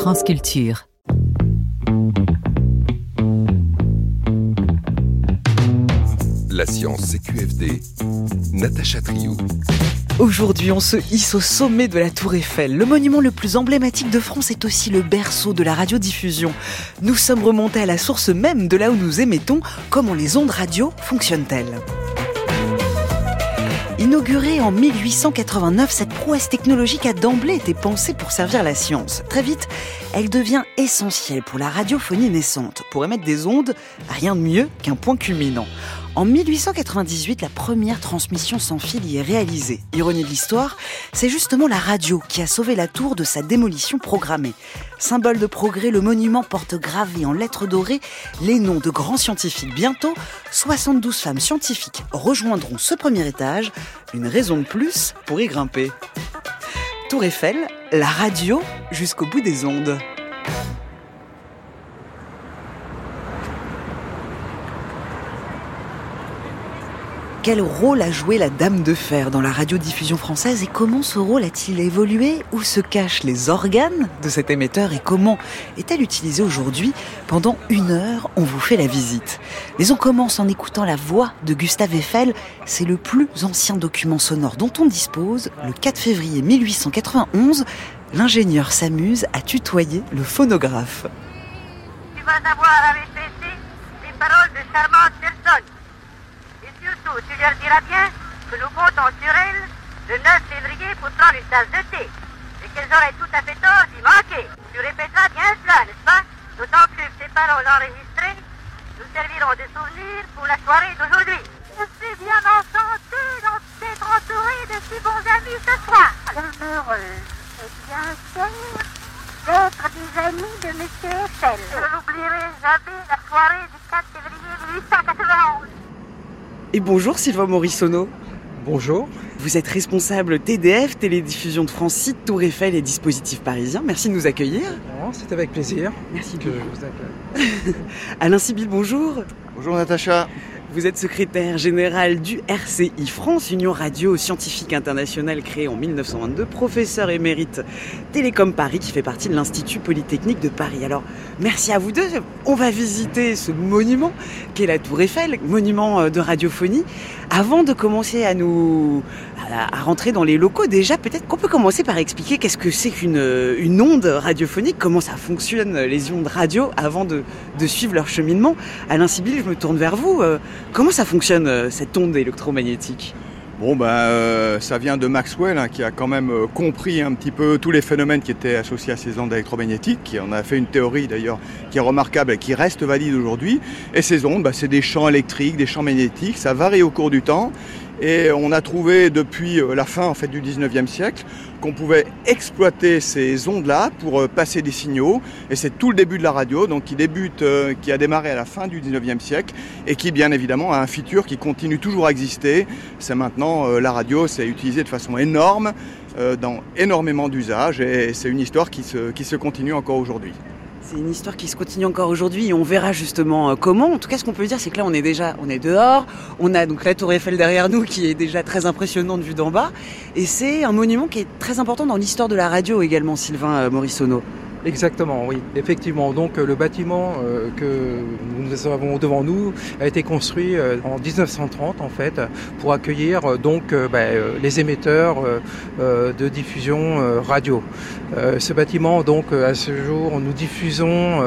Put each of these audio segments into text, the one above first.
France Culture. La science CQFD, Natacha Triou. Aujourd'hui, on se hisse au sommet de la Tour Eiffel. Le monument le plus emblématique de France est aussi le berceau de la radiodiffusion. Nous sommes remontés à la source même de là où nous émettons. Comment les ondes radio fonctionnent-elles ? Inaugurée en 1889, cette prouesse technologique a d'emblée été pensée pour servir la science. Très vite, elle devient essentielle pour la radiophonie naissante. Pour émettre des ondes, rien de mieux qu'un point culminant. En 1898, la première transmission sans fil y est réalisée. Ironie de l'histoire, c'est justement la radio qui a sauvé la tour de sa démolition programmée. Symbole de progrès, le monument porte gravés en lettres dorées les noms de grands scientifiques. Bientôt, 72 femmes scientifiques rejoindront ce premier étage. Une raison de plus pour y grimper. Tour Eiffel, la radio jusqu'au bout des ondes. Quel rôle a joué la Dame de Fer dans la radiodiffusion française et comment ce rôle a-t-il évolué ? Où se cachent les organes de cet émetteur et comment est-elle utilisée aujourd'hui ? Pendant 1 heure, on vous fait la visite. Mais on commence en écoutant la voix de Gustave Eiffel. C'est le plus ancien document sonore dont on dispose. Le 4 février 1891, l'ingénieur s'amuse à tutoyer le phonographe. Tu vas avoir à répéter les paroles de charmantes personnes. Surtout, tu leur diras bien que nous comptons sur elles le 9 février pour prendre une tasse de thé et qu'elles auraient tout à fait tort d'y manquer. Tu répéteras bien cela, n'est-ce pas ? D'autant plus que ces paroles enregistrées nous serviront de souvenir pour la soirée d'aujourd'hui. Je suis bien enchantée d'être entourée de si bons amis ce soir. Heureuse et bien fière d'être des amis de M. Eiffel. Je n'oublierai jamais la soirée du 4 février 1891. Et bonjour Sylvain Morissonneau. Bonjour. Vous êtes responsable TDF, Télédiffusion de France, site Tour Eiffel et dispositifs parisiens. Merci de nous accueillir. C'est avec plaisir. Merci que je vous accueille. Alain Sibyl, bonjour. Bonjour Natacha. Vous êtes secrétaire général du RCI France, Union Radio Scientifique Internationale créée en 1922, professeur émérite Télécom Paris qui fait partie de l'Institut Polytechnique de Paris. Alors, merci à vous deux. On va visiter ce monument qu'est la Tour Eiffel, monument de radiophonie. Avant de commencer à rentrer dans les locaux, déjà, peut-être qu'on peut commencer par expliquer qu'est-ce que c'est qu'une onde radiophonique, comment ça fonctionne les ondes radio avant de suivre leur cheminement. Alain Sibyl, je me tourne vers vous. Comment ça fonctionne cette onde électromagnétique ? Bon, ça vient de Maxwell qui a quand même compris un petit peu tous les phénomènes qui étaient associés à ces ondes électromagnétiques. On a fait une théorie d'ailleurs qui est remarquable et qui reste valide aujourd'hui. Et ces ondes, c'est des champs électriques, des champs magnétiques, ça varie au cours du temps. Et on a trouvé depuis la fin du 19e siècle qu'on pouvait exploiter ces ondes-là pour passer des signaux. Et c'est tout le début de la radio, donc qui a démarré à la fin du 19e siècle et qui bien évidemment a un futur qui continue toujours à exister. C'est maintenant, la radio, c'est utilisé de façon énorme dans énormément d'usages et c'est une histoire qui se continue encore aujourd'hui. C'est une histoire qui se continue encore aujourd'hui et on verra justement comment. En tout cas, ce qu'on peut dire, c'est que là, on est dehors. On a donc la Tour Eiffel derrière nous qui est déjà très impressionnante vue d'en bas. Et c'est un monument qui est très important dans l'histoire de la radio également, Sylvain Morissonneau. Exactement, oui, effectivement. Donc le bâtiment que nous avons devant nous a été construit en 1930 en fait pour accueillir les émetteurs de diffusion radio. Ce bâtiment donc à ce jour nous diffusons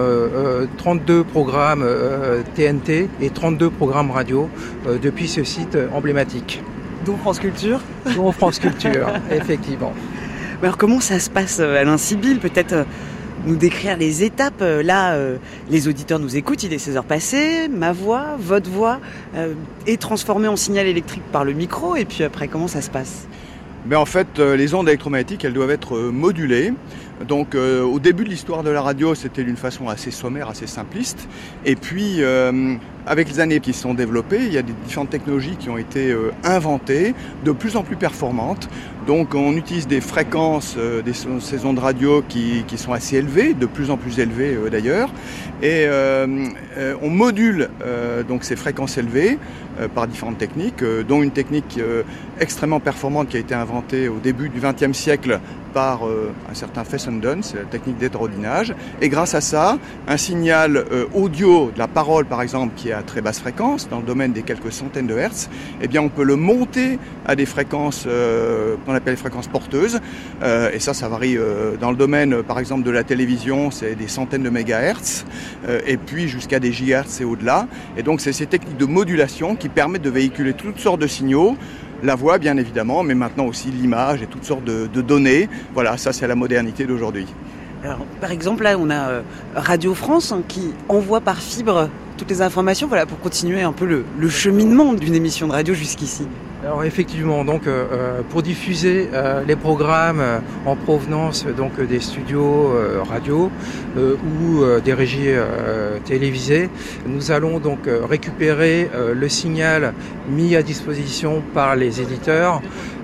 32 programmes TNT et 32 programmes radio depuis ce site emblématique. Dont France Culture ? Dont France Culture, effectivement. Alors comment ça se passe, Alain Sibyl ? Peut-être nous décrire les étapes. Là, les auditeurs nous écoutent, il est 16h passées, ma voix, votre voix est transformée en signal électrique par le micro, et puis après, comment ça se passe ? En fait, les ondes électromagnétiques, elles doivent être modulées. Donc, au début de l'histoire de la radio, c'était d'une façon assez sommaire, assez simpliste. Et puis, Avec les années qui se sont développées, il y a des différentes technologies qui ont été inventées, de plus en plus performantes. Donc on utilise des fréquences, ces ondes radio qui sont assez élevées, de plus en plus élevées d'ailleurs. Et on module donc ces fréquences élevées par différentes techniques, dont une technique extrêmement performante qui a été inventée au début du XXe siècle par un certain Fessenden, c'est la technique d'hétérodynage. Et grâce à ça, un signal audio de la parole, par exemple, qui est à très basse fréquence, dans le domaine des quelques centaines de hertz, eh bien, on peut le monter à des fréquences qu'on appelle les fréquences porteuses. Et ça varie dans le domaine, par exemple, de la télévision, c'est des centaines de mégahertz, et puis jusqu'à des gigahertz et au-delà. Et donc, c'est ces techniques de modulation qui permettent de véhiculer toutes sortes de signaux, la voix bien évidemment, mais maintenant aussi l'image et toutes sortes de données. Voilà, ça c'est la modernité d'aujourd'hui. Alors, par exemple, là, on a Radio France qui envoie par fibre toutes les informations, voilà, pour continuer un peu le cheminement d'une émission de radio jusqu'ici. Alors effectivement, donc pour diffuser les programmes en provenance donc des studios radio ou des régies télévisées, nous allons donc récupérer le signal mis à disposition par les éditeurs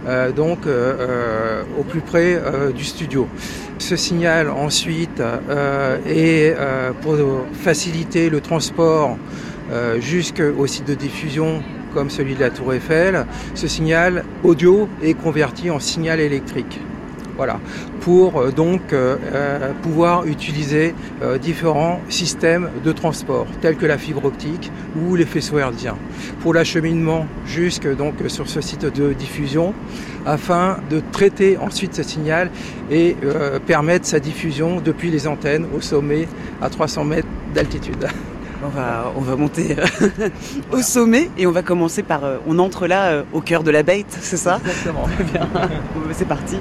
au plus près du studio. Ce signal ensuite est pour faciliter le transport jusqu'au site de diffusion comme celui de la Tour Eiffel. Ce signal audio est converti en signal électrique. Voilà, pour pouvoir utiliser différents systèmes de transport tels que la fibre optique ou les faisceaux hertziens pour l'acheminement jusque donc sur ce site de diffusion afin de traiter ensuite ce signal et permettre sa diffusion depuis les antennes au sommet à 300 mètres d'altitude. On va monter au sommet et on va commencer par... on entre là au cœur de la bête, c'est ça ? Exactement. Bien. C'est parti.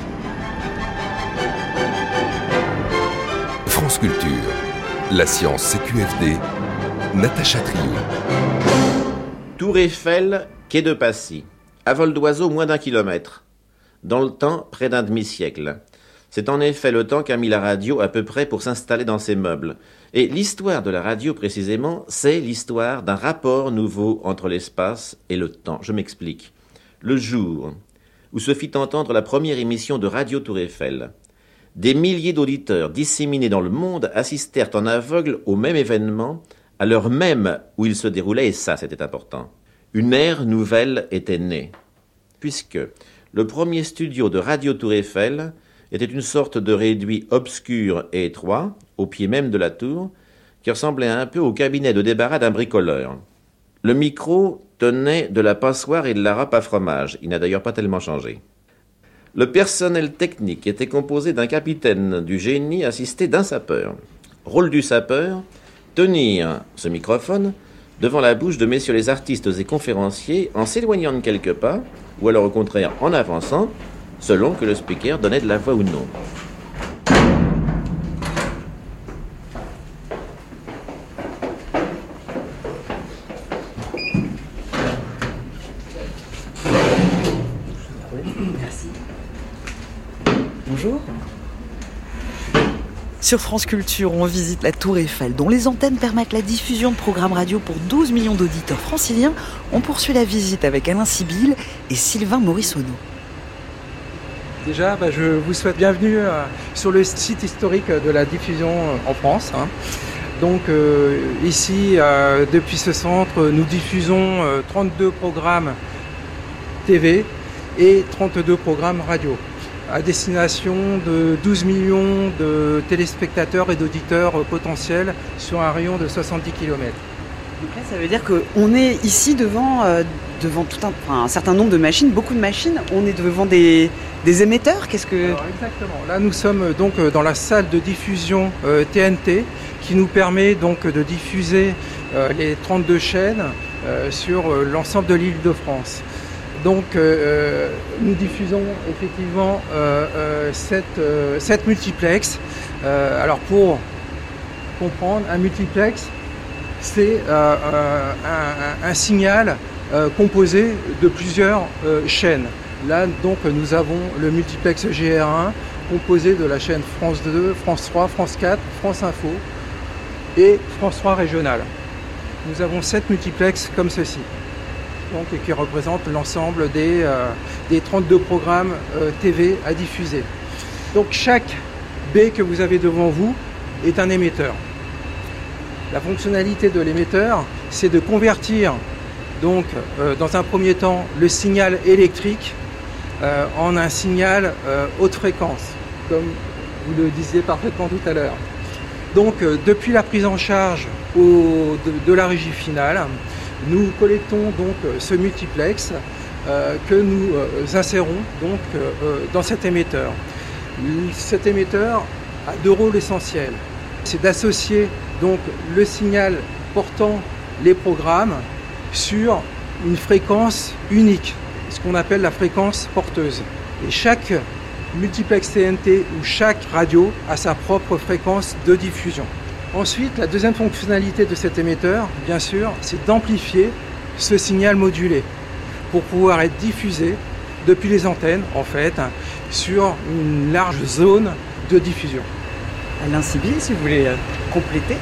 France Culture, la science CQFD, Natacha Trio. Tour Eiffel, quai de Passy. À vol d'oiseau, moins d'1 kilomètre. Dans le temps, près d'un demi-siècle. C'est en effet le temps qu'a mis la radio à peu près pour s'installer dans ses meubles. Et l'histoire de la radio, précisément, c'est l'histoire d'un rapport nouveau entre l'espace et le temps. Je m'explique. Le jour où se fit entendre la première émission de Radio Tour Eiffel, des milliers d'auditeurs disséminés dans le monde assistèrent en aveugle au même événement, à l'heure même où il se déroulait, et ça, c'était important. Une ère nouvelle était née, puisque le premier studio de Radio Tour Eiffel était une sorte de réduit obscur et étroit, au pied même de la tour, qui ressemblait un peu au cabinet de débarras d'un bricoleur. Le micro tenait de la passoire et de la râpe à fromage. Il n'a d'ailleurs pas tellement changé. Le personnel technique était composé d'un capitaine du génie assisté d'un sapeur. Rôle du sapeur, tenir ce microphone devant la bouche de messieurs les artistes et conférenciers en s'éloignant de quelques pas, ou alors au contraire en avançant, selon que le speaker donnait de la voix ou non. Merci. Bonjour. Sur France Culture, on visite la Tour Eiffel, dont les antennes permettent la diffusion de programmes radio pour 12 millions d'auditeurs franciliens. On poursuit la visite avec Alain Sibylle et Sylvain Morissonneau. Déjà, je vous souhaite bienvenue sur le site historique de la diffusion en France. Donc ici, depuis ce centre, nous diffusons 32 programmes TV et 32 programmes radio à destination de 12 millions de téléspectateurs et d'auditeurs potentiels sur un rayon de 70 km. Donc là, ça veut dire qu'on est ici devant tout un certain nombre de machines, beaucoup de machines. On est devant des émetteurs. Alors, exactement. Là, nous sommes donc dans la salle de diffusion TNT qui nous permet donc de diffuser les 32 chaînes sur l'ensemble de l'Île-de-France. Donc, nous diffusons effectivement 7 multiplex. Alors, pour comprendre, un multiplex, c'est un signal composé de plusieurs chaînes. Là, donc, nous avons le multiplex GR1 composé de la chaîne France 2, France 3, France 4, France Info et France 3 régionale. nous avons 7 multiplexes comme ceci, donc, qui représentent l'ensemble des 32 programmes TV à diffuser. Donc chaque baie que vous avez devant vous est un émetteur. La fonctionnalité de l'émetteur, c'est de convertir donc, dans un premier temps le signal électrique en un signal haute fréquence, comme vous le disiez parfaitement tout à l'heure. Donc depuis la prise en charge de la régie finale, nous collectons donc ce multiplex que nous insérons donc dans cet émetteur. Cet émetteur a 2 rôles essentiels. C'est d'associer donc le signal portant les programmes sur une fréquence unique, ce qu'on appelle la fréquence porteuse. Et chaque multiplex TNT ou chaque radio a sa propre fréquence de diffusion. Ensuite, la deuxième fonctionnalité de cet émetteur, bien sûr, c'est d'amplifier ce signal modulé pour pouvoir être diffusé depuis les antennes, en fait, sur une large zone de diffusion. Alain Sibylle, si vous voulez compléter.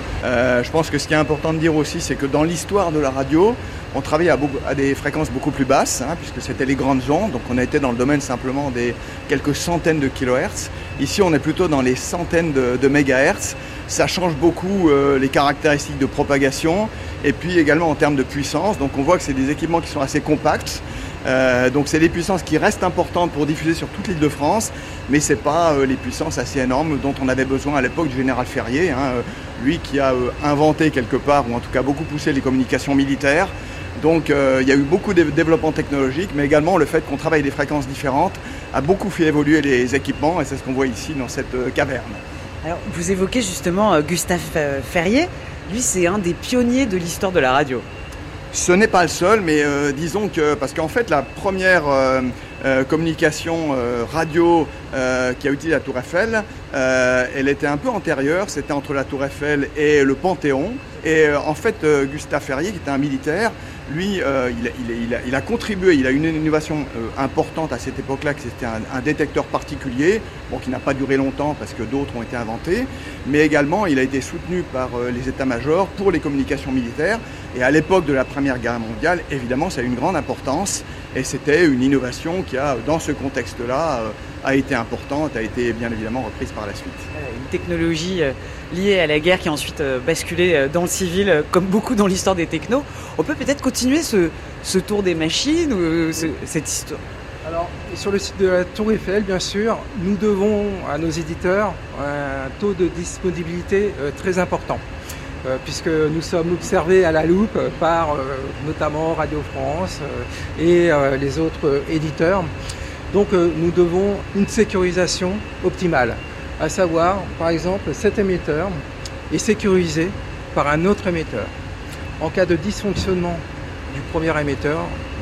Je pense que ce qui est important de dire aussi, c'est que dans l'histoire de la radio, on travaillait à des fréquences beaucoup plus basses, puisque c'était les grandes ondes, donc on a été dans le domaine simplement des quelques centaines de kilohertz. Ici, on est plutôt dans les centaines de mégahertz. Ça change beaucoup les caractéristiques de propagation et puis également en termes de puissance. Donc on voit que c'est des équipements qui sont assez compacts. Donc c'est des puissances qui restent importantes pour diffuser sur toute l'Île-de-France, mais ce n'est pas les puissances assez énormes dont on avait besoin à l'époque du général Ferrier, lui qui a inventé quelque part, ou en tout cas beaucoup poussé les communications militaires. Donc il y a eu beaucoup de développement technologique, mais également le fait qu'on travaille des fréquences différentes a beaucoup fait évoluer les équipements, et c'est ce qu'on voit ici dans cette caverne. Alors, vous évoquez justement Gustave Ferrier. Lui, c'est un des pionniers de l'histoire de la radio. Ce n'est pas le seul, mais disons que, parce qu'en fait, la première communication radio qui a utilisé la Tour Eiffel, elle était un peu antérieure, c'était entre la Tour Eiffel et le Panthéon. Et en fait, Gustave Ferrier, qui était un militaire, lui, il a contribué, il a une innovation importante à cette époque-là, que c'était un détecteur particulier, qui n'a pas duré longtemps parce que d'autres ont été inventés, mais également il a été soutenu par les états-majors pour les communications militaires. Et à l'époque de la Première Guerre mondiale, évidemment, ça a eu une grande importance, et c'était une innovation qui a, dans ce contexte-là, a été importante, a été bien évidemment reprise par la suite. Une technologie liée à la guerre qui a ensuite basculé dans le civil, comme beaucoup dans l'histoire des technos. On peut peut-être continuer ce tour des machines, ou cette histoire. Alors, sur le site de la Tour Eiffel, bien sûr, nous devons à nos éditeurs un taux de disponibilité très important, puisque nous sommes observés à la loupe par notamment Radio France et les autres éditeurs. Donc nous devons une sécurisation optimale, à savoir, par exemple, cet émetteur est sécurisé par un autre émetteur. En cas de dysfonctionnement du premier émetteur,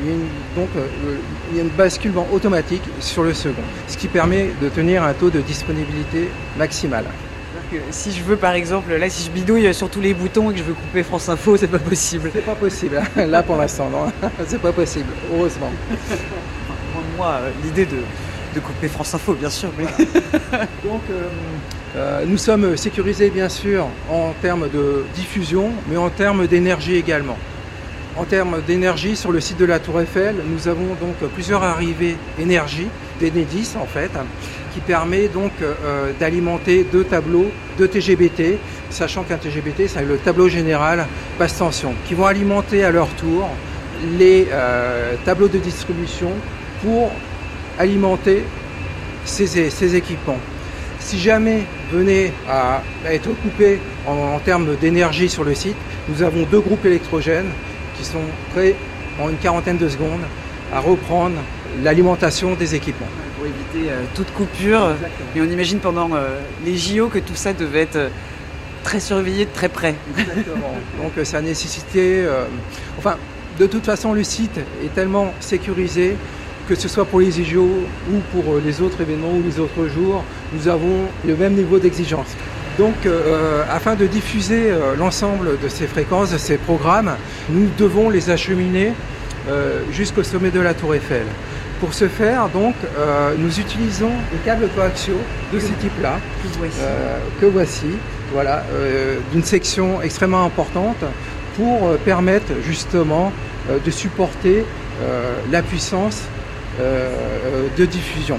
il y a un basculement automatique sur le second, ce qui permet de tenir un taux de disponibilité maximal. Si je veux, par exemple, là, si je bidouille sur tous les boutons et que je veux couper France Info, c'est pas possible. C'est pas possible, là pour l'instant, non, c'est pas possible, heureusement. Moi, l'idée de couper France Info, bien sûr. Mais... Donc, nous sommes sécurisés, bien sûr, en termes de diffusion, mais en termes d'énergie également. En termes d'énergie, sur le site de la Tour Eiffel, nous avons donc plusieurs arrivées énergie, d'Enedis en fait, qui permet donc d'alimenter 2 tableaux de TGBT, sachant qu'un TGBT, c'est le tableau général basse tension, qui vont alimenter à leur tour les tableaux de distribution pour alimenter ces équipements. Si jamais venait à être coupé en termes d'énergie sur le site, nous avons 2 groupes électrogènes qui sont prêts en une quarantaine de secondes à reprendre l'alimentation des équipements. Pour éviter toute coupure. Exactement. Et on imagine pendant les JO que tout ça devait être très surveillé de très près. Exactement. Donc ça a nécessité... de toute façon, le site est tellement sécurisé que ce soit pour les JO ou pour les autres événements ou les autres jours, nous avons le même niveau d'exigence. Donc, afin de diffuser l'ensemble de ces fréquences, de ces programmes, nous devons les acheminer jusqu'au sommet de la Tour Eiffel. Pour ce faire, donc, nous utilisons des câbles coaxiaux de ce type-là, que voici, voilà, d'une section extrêmement importante, pour permettre justement de supporter la puissance de diffusion.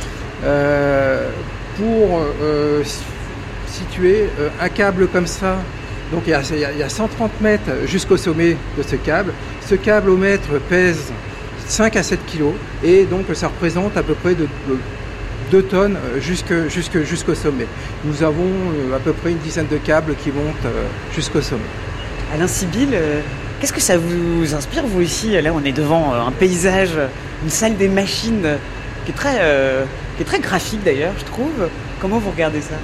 Pour situer un câble comme ça, donc il y a 130 mètres jusqu'au sommet de ce câble. Ce câble au mètre pèse 5 à 7 kg et donc ça représente à peu près de 2 tonnes jusqu'au sommet. Nous avons à peu près une dizaine de câbles qui montent jusqu'au sommet. Alain Sibyl, qu'est-ce que ça vous inspire, vous, ici? Là, on est devant un paysage, une salle des machines qui est très graphique d'ailleurs, je trouve. Comment vous regardez ça?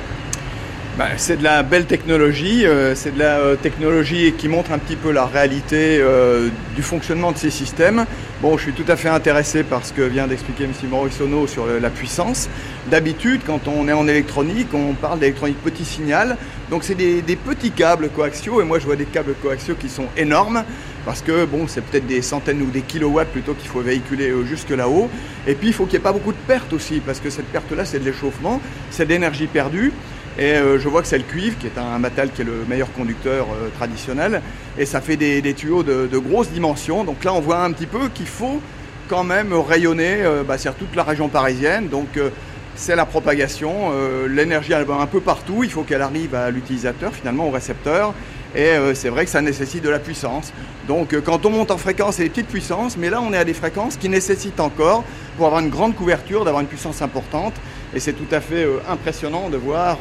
C'est de la belle technologie, c'est de la technologie qui montre un petit peu la réalité du fonctionnement de ces systèmes. Bon, je suis tout à fait intéressé par ce que vient d'expliquer M. Morissono sur la puissance. D'habitude, quand on est en électronique, on parle d'électronique petit signal. Donc c'est des petits câbles coaxiaux, et moi je vois des câbles coaxiaux qui sont énormes, parce que bon, c'est peut-être des centaines ou des kilowatts plutôt qu'il faut véhiculer jusque là-haut. Et puis il faut qu'il n'y ait pas beaucoup de pertes aussi, parce que cette perte-là, c'est de l'échauffement, c'est de l'énergie perdue. Et je vois que c'est le cuivre qui est un matériel qui est le meilleur conducteur traditionnel, et ça fait des tuyaux de grosses dimensions. Donc là on voit un petit peu qu'il faut quand même rayonner sur toute la région parisienne. Donc c'est la propagation, l'énergie elle va un peu partout, il faut qu'elle arrive à l'utilisateur, finalement au récepteur. Et c'est vrai que ça nécessite de la puissance. Donc quand on monte en fréquence, c'est des petites puissances, mais là on est à des fréquences qui nécessitent encore, pour avoir une grande couverture, d'avoir une puissance importante. Et c'est tout à fait impressionnant de voir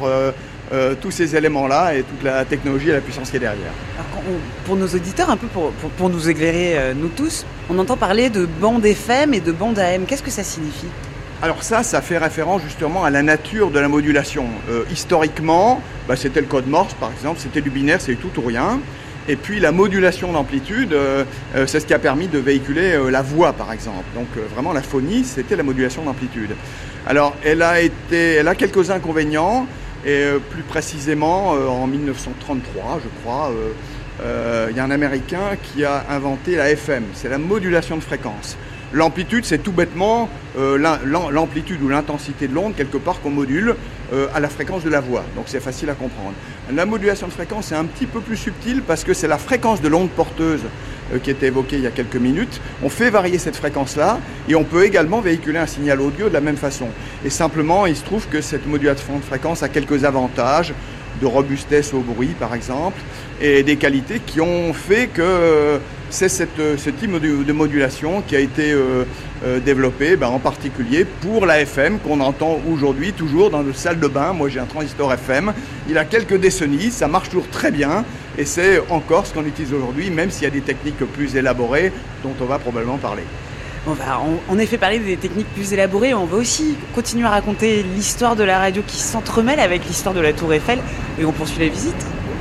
tous ces éléments-là et toute la technologie et la puissance qui est derrière. Alors, pour nos auditeurs, un peu pour nous éclairer, nous tous, on entend parler de bande FM et de bande AM. Qu'est-ce que ça signifie ? Alors ça fait référence justement à la nature de la modulation. Historiquement, c'était le code Morse par exemple, c'était du binaire, c'est tout ou rien. Et puis la modulation d'amplitude, c'est ce qui a permis de véhiculer la voix par exemple. Donc vraiment la phonie, c'était la modulation d'amplitude. Alors elle a quelques inconvénients, et plus précisément en 1933 je crois, il y a un Américain qui a inventé la FM, c'est la modulation de fréquence. L'amplitude, c'est tout bêtement l'amplitude ou l'intensité de l'onde, quelque part, qu'on module à la fréquence de la voix. Donc c'est facile à comprendre. La modulation de fréquence, c'est un petit peu plus subtil parce que c'est la fréquence de l'onde porteuse qui était évoquée il y a quelques minutes. On fait varier cette fréquence-là et on peut également véhiculer un signal audio de la même façon. Et simplement, il se trouve que cette modulation de fréquence a quelques avantages, de robustesse au bruit par exemple, et des qualités qui ont fait que c'est ce type de modulation qui a été développé en particulier pour la FM qu'on entend aujourd'hui toujours dans nos salles de bain. Moi j'ai un transistor FM, il a quelques décennies, ça marche toujours très bien et c'est encore ce qu'on utilise aujourd'hui, même s'il y a des techniques plus élaborées dont on va probablement parler. On va en effet parler des techniques plus élaborées, on va aussi continuer à raconter l'histoire de la radio qui s'entremêle avec l'histoire de la Tour Eiffel, et on poursuit la visite.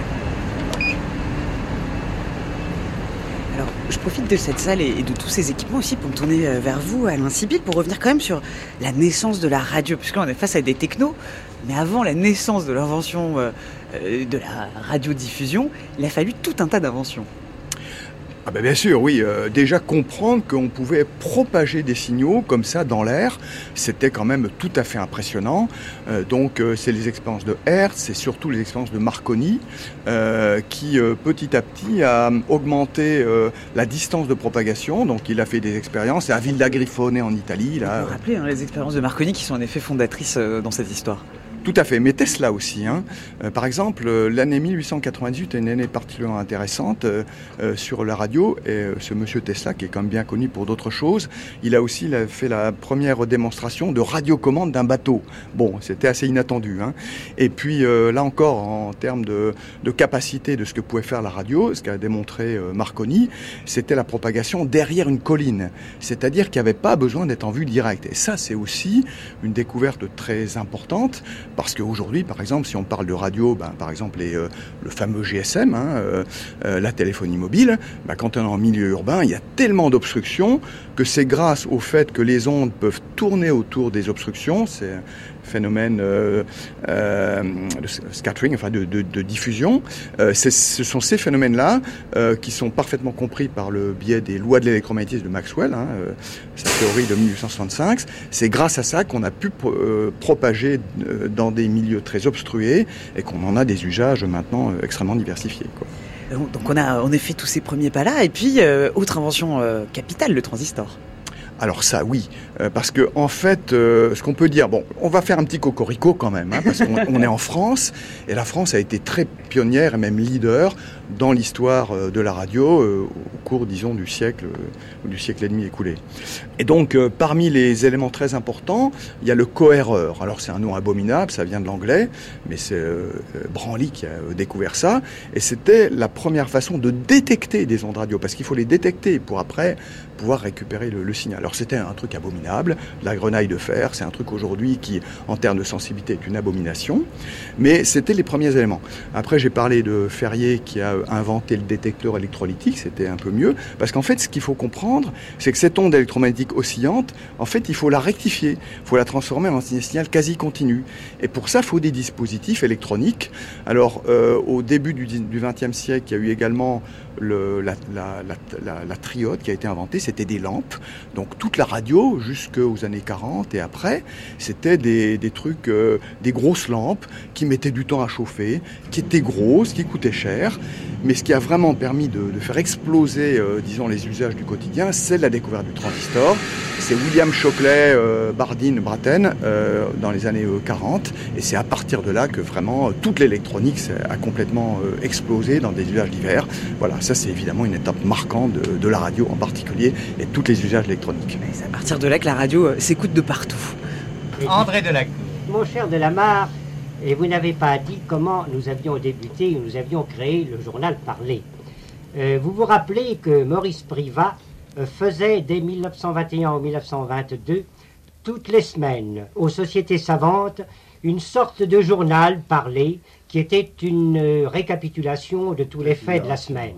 Alors, je profite de cette salle et de tous ces équipements aussi pour me tourner vers vous, Alain Sibyl, pour revenir quand même sur la naissance de la radio, puisqu'on est face à des technos, mais avant la naissance de l'invention de la radiodiffusion, il a fallu tout un tas d'inventions. Bien sûr, oui. Déjà comprendre qu'on pouvait propager des signaux comme ça dans l'air, c'était quand même tout à fait impressionnant. Donc c'est les expériences de Hertz, c'est surtout les expériences de Marconi qui petit à petit a augmenté la distance de propagation. Donc il a fait des expériences à Villa Grifone en Italie. Là, vous rappelez les expériences de Marconi qui sont en effet fondatrices dans cette histoire. Tout à fait, mais Tesla aussi. Par exemple, l'année 1898 est une année particulièrement intéressante sur la radio. Et ce monsieur Tesla, qui est quand même bien connu pour d'autres choses, il a aussi fait la première démonstration de radiocommande d'un bateau. Bon, c'était assez inattendu. Et puis là encore, en termes de capacité de ce que pouvait faire la radio, ce qu'a démontré Marconi, c'était la propagation derrière une colline. C'est-à-dire qu'il n'y avait pas besoin d'être en vue directe. Et ça, c'est aussi une découverte très importante. Parce qu'aujourd'hui, par exemple, si on parle de radio, par exemple le fameux GSM, la téléphonie mobile, quand on est en milieu urbain, il y a tellement d'obstructions que c'est grâce au fait que les ondes peuvent tourner autour des obstructions, c'est un phénomène de scattering, enfin de diffusion. Ce sont ces phénomènes-là qui sont parfaitement compris par le biais des lois de l'électromagnétisme de Maxwell, sa théorie de 1865. C'est grâce à ça qu'on a pu propager dans des milieux très obstrués et qu'on en a des usages maintenant extrêmement diversifiés, quoi. Donc on a en effet tous ces premiers pas-là. Et puis, autre invention capitale, le transistor. Alors ça, oui, parce que en fait, ce qu'on peut dire, bon, on va faire un petit cocorico quand même, parce qu'on est en France, et la France a été très pionnière et même leader dans l'histoire de la radio au cours, disons, du siècle et demi écoulé. Et donc, parmi les éléments très importants, il y a le cohéreur. Alors c'est un nom abominable, ça vient de l'anglais, mais c'est Branly qui a découvert ça, et c'était la première façon de détecter des ondes radio, parce qu'il faut les détecter pour après pouvoir récupérer le signal. Alors c'était un truc abominable, la grenaille de fer, c'est un truc aujourd'hui qui, en termes de sensibilité, est une abomination, mais c'était les premiers éléments. Après, j'ai parlé de Ferrier qui a inventé le détecteur électrolytique, c'était un peu mieux, parce qu'en fait, ce qu'il faut comprendre, c'est que cette onde électromagnétique oscillante, en fait, il faut la rectifier, il faut la transformer en un signal quasi continu. Et pour ça, il faut des dispositifs électroniques. Alors, au début du XXe siècle, il y a eu également la triode qui a été inventée, c'était des lampes. Donc toute la radio, jusqu'aux années 40 et après, c'était des trucs, des grosses lampes qui mettaient du temps à chauffer, qui étaient grosses, qui coûtaient cher. Mais ce qui a vraiment permis de faire exploser, disons, les usages du quotidien, c'est la découverte du transistor. C'est William Shockley, Bardeen, Brattain, dans les années 40. Et c'est à partir de là que vraiment toute l'électronique a complètement explosé dans des usages divers. Voilà, ça c'est évidemment une étape marquante de la radio en particulier et de tous les usages électroniques. C'est à partir de là que la radio s'écoute de partout. André Delacour. Mon cher Delamarre, et vous n'avez pas dit comment nous avions débuté, nous avions créé le journal Parler. Vous vous rappelez que Maurice Privat faisait dès 1921 ou 1922, toutes les semaines, aux Sociétés Savantes, une sorte de journal Parler qui était une récapitulation de tous les faits de la semaine.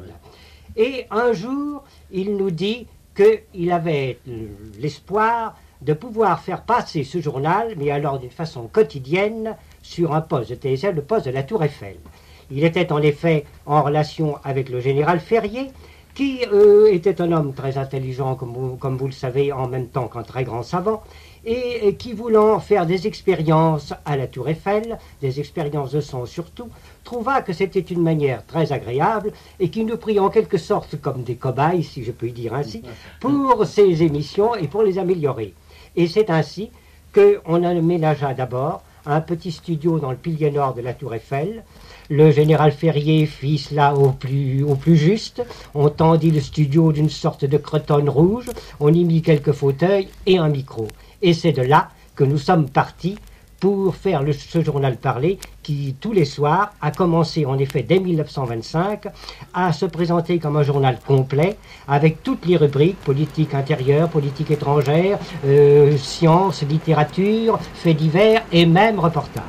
Et un jour, il nous dit qu'il avait l'espoir de pouvoir faire passer ce journal, mais alors d'une façon quotidienne, sur un poste de TSL, le poste de la Tour Eiffel. Il était en effet en relation avec le général Ferrier, qui était un homme très intelligent, comme vous le savez, en même temps qu'un très grand savant, et qui, voulant faire des expériences à la Tour Eiffel, des expériences de son surtout, trouva que c'était une manière très agréable et qui nous prit en quelque sorte comme des cobayes, si je puis dire ainsi, pour ces émissions et pour les améliorer. Et c'est ainsi qu'on aménagea d'abord un petit studio dans le pilier nord de la Tour Eiffel. Le général Ferrier fit cela au plus juste. On tendit le studio d'une sorte de cretonne rouge, on y mit quelques fauteuils et un micro. Et c'est de là que nous sommes partis pour faire ce journal Parler qui, tous les soirs, a commencé en effet dès 1925 à se présenter comme un journal complet avec toutes les rubriques, politique intérieure, politique étrangère, sciences, littérature, faits divers et même reportages.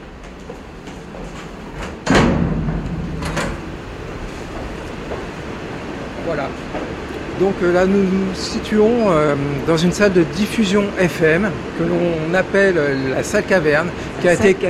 Voilà. Donc là, nous nous situons dans une salle de diffusion FM que l'on appelle la salle caverne, qui a été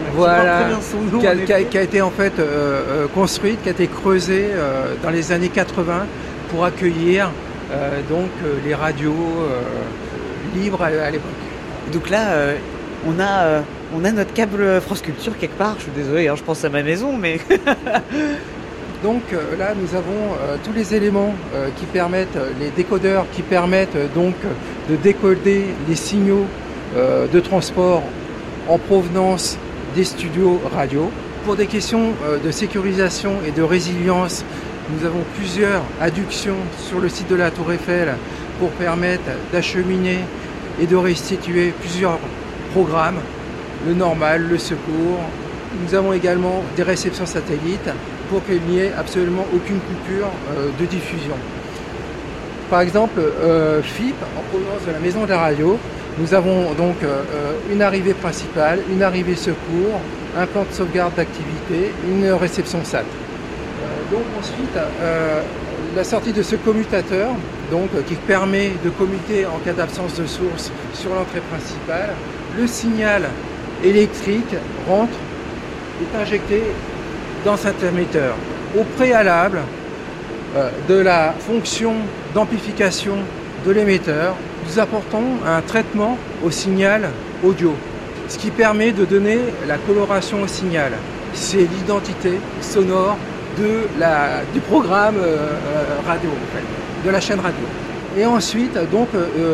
en fait construite, qui a été creusée dans les années 80 pour accueillir les radios libres à l'époque. Donc là, on a notre câble France Culture quelque part. Je suis désolé, je pense à ma maison, mais Donc là, nous avons tous les éléments qui permettent, les décodeurs qui permettent donc de décoder les signaux de transport en provenance des studios radio. Pour des questions de sécurisation et de résilience, nous avons plusieurs adductions sur le site de la Tour Eiffel pour permettre d'acheminer et de restituer plusieurs programmes, le normal, le secours. Nous avons également des réceptions satellites pour qu'il n'y ait absolument aucune coupure de diffusion. Par exemple, FIP, en provenance de la maison de la radio, nous avons donc une arrivée principale, une arrivée secours, un plan de sauvegarde d'activité, une réception SAT. Donc ensuite, la sortie de ce commutateur, qui permet de commuter en cas d'absence de source sur l'entrée principale, le signal électrique rentre, est injecté dans cet émetteur. Au préalable de la fonction d'amplification de l'émetteur, nous apportons un traitement au signal audio, ce qui permet de donner la coloration au signal. C'est l'identité sonore du programme radio, en fait, de la chaîne radio. Et ensuite, donc,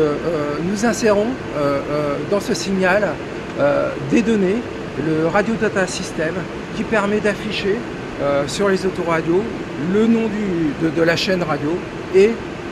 nous insérons dans ce signal des données, le Radio Data System, qui permet d'afficher sur les autoradios le nom de la chaîne radio et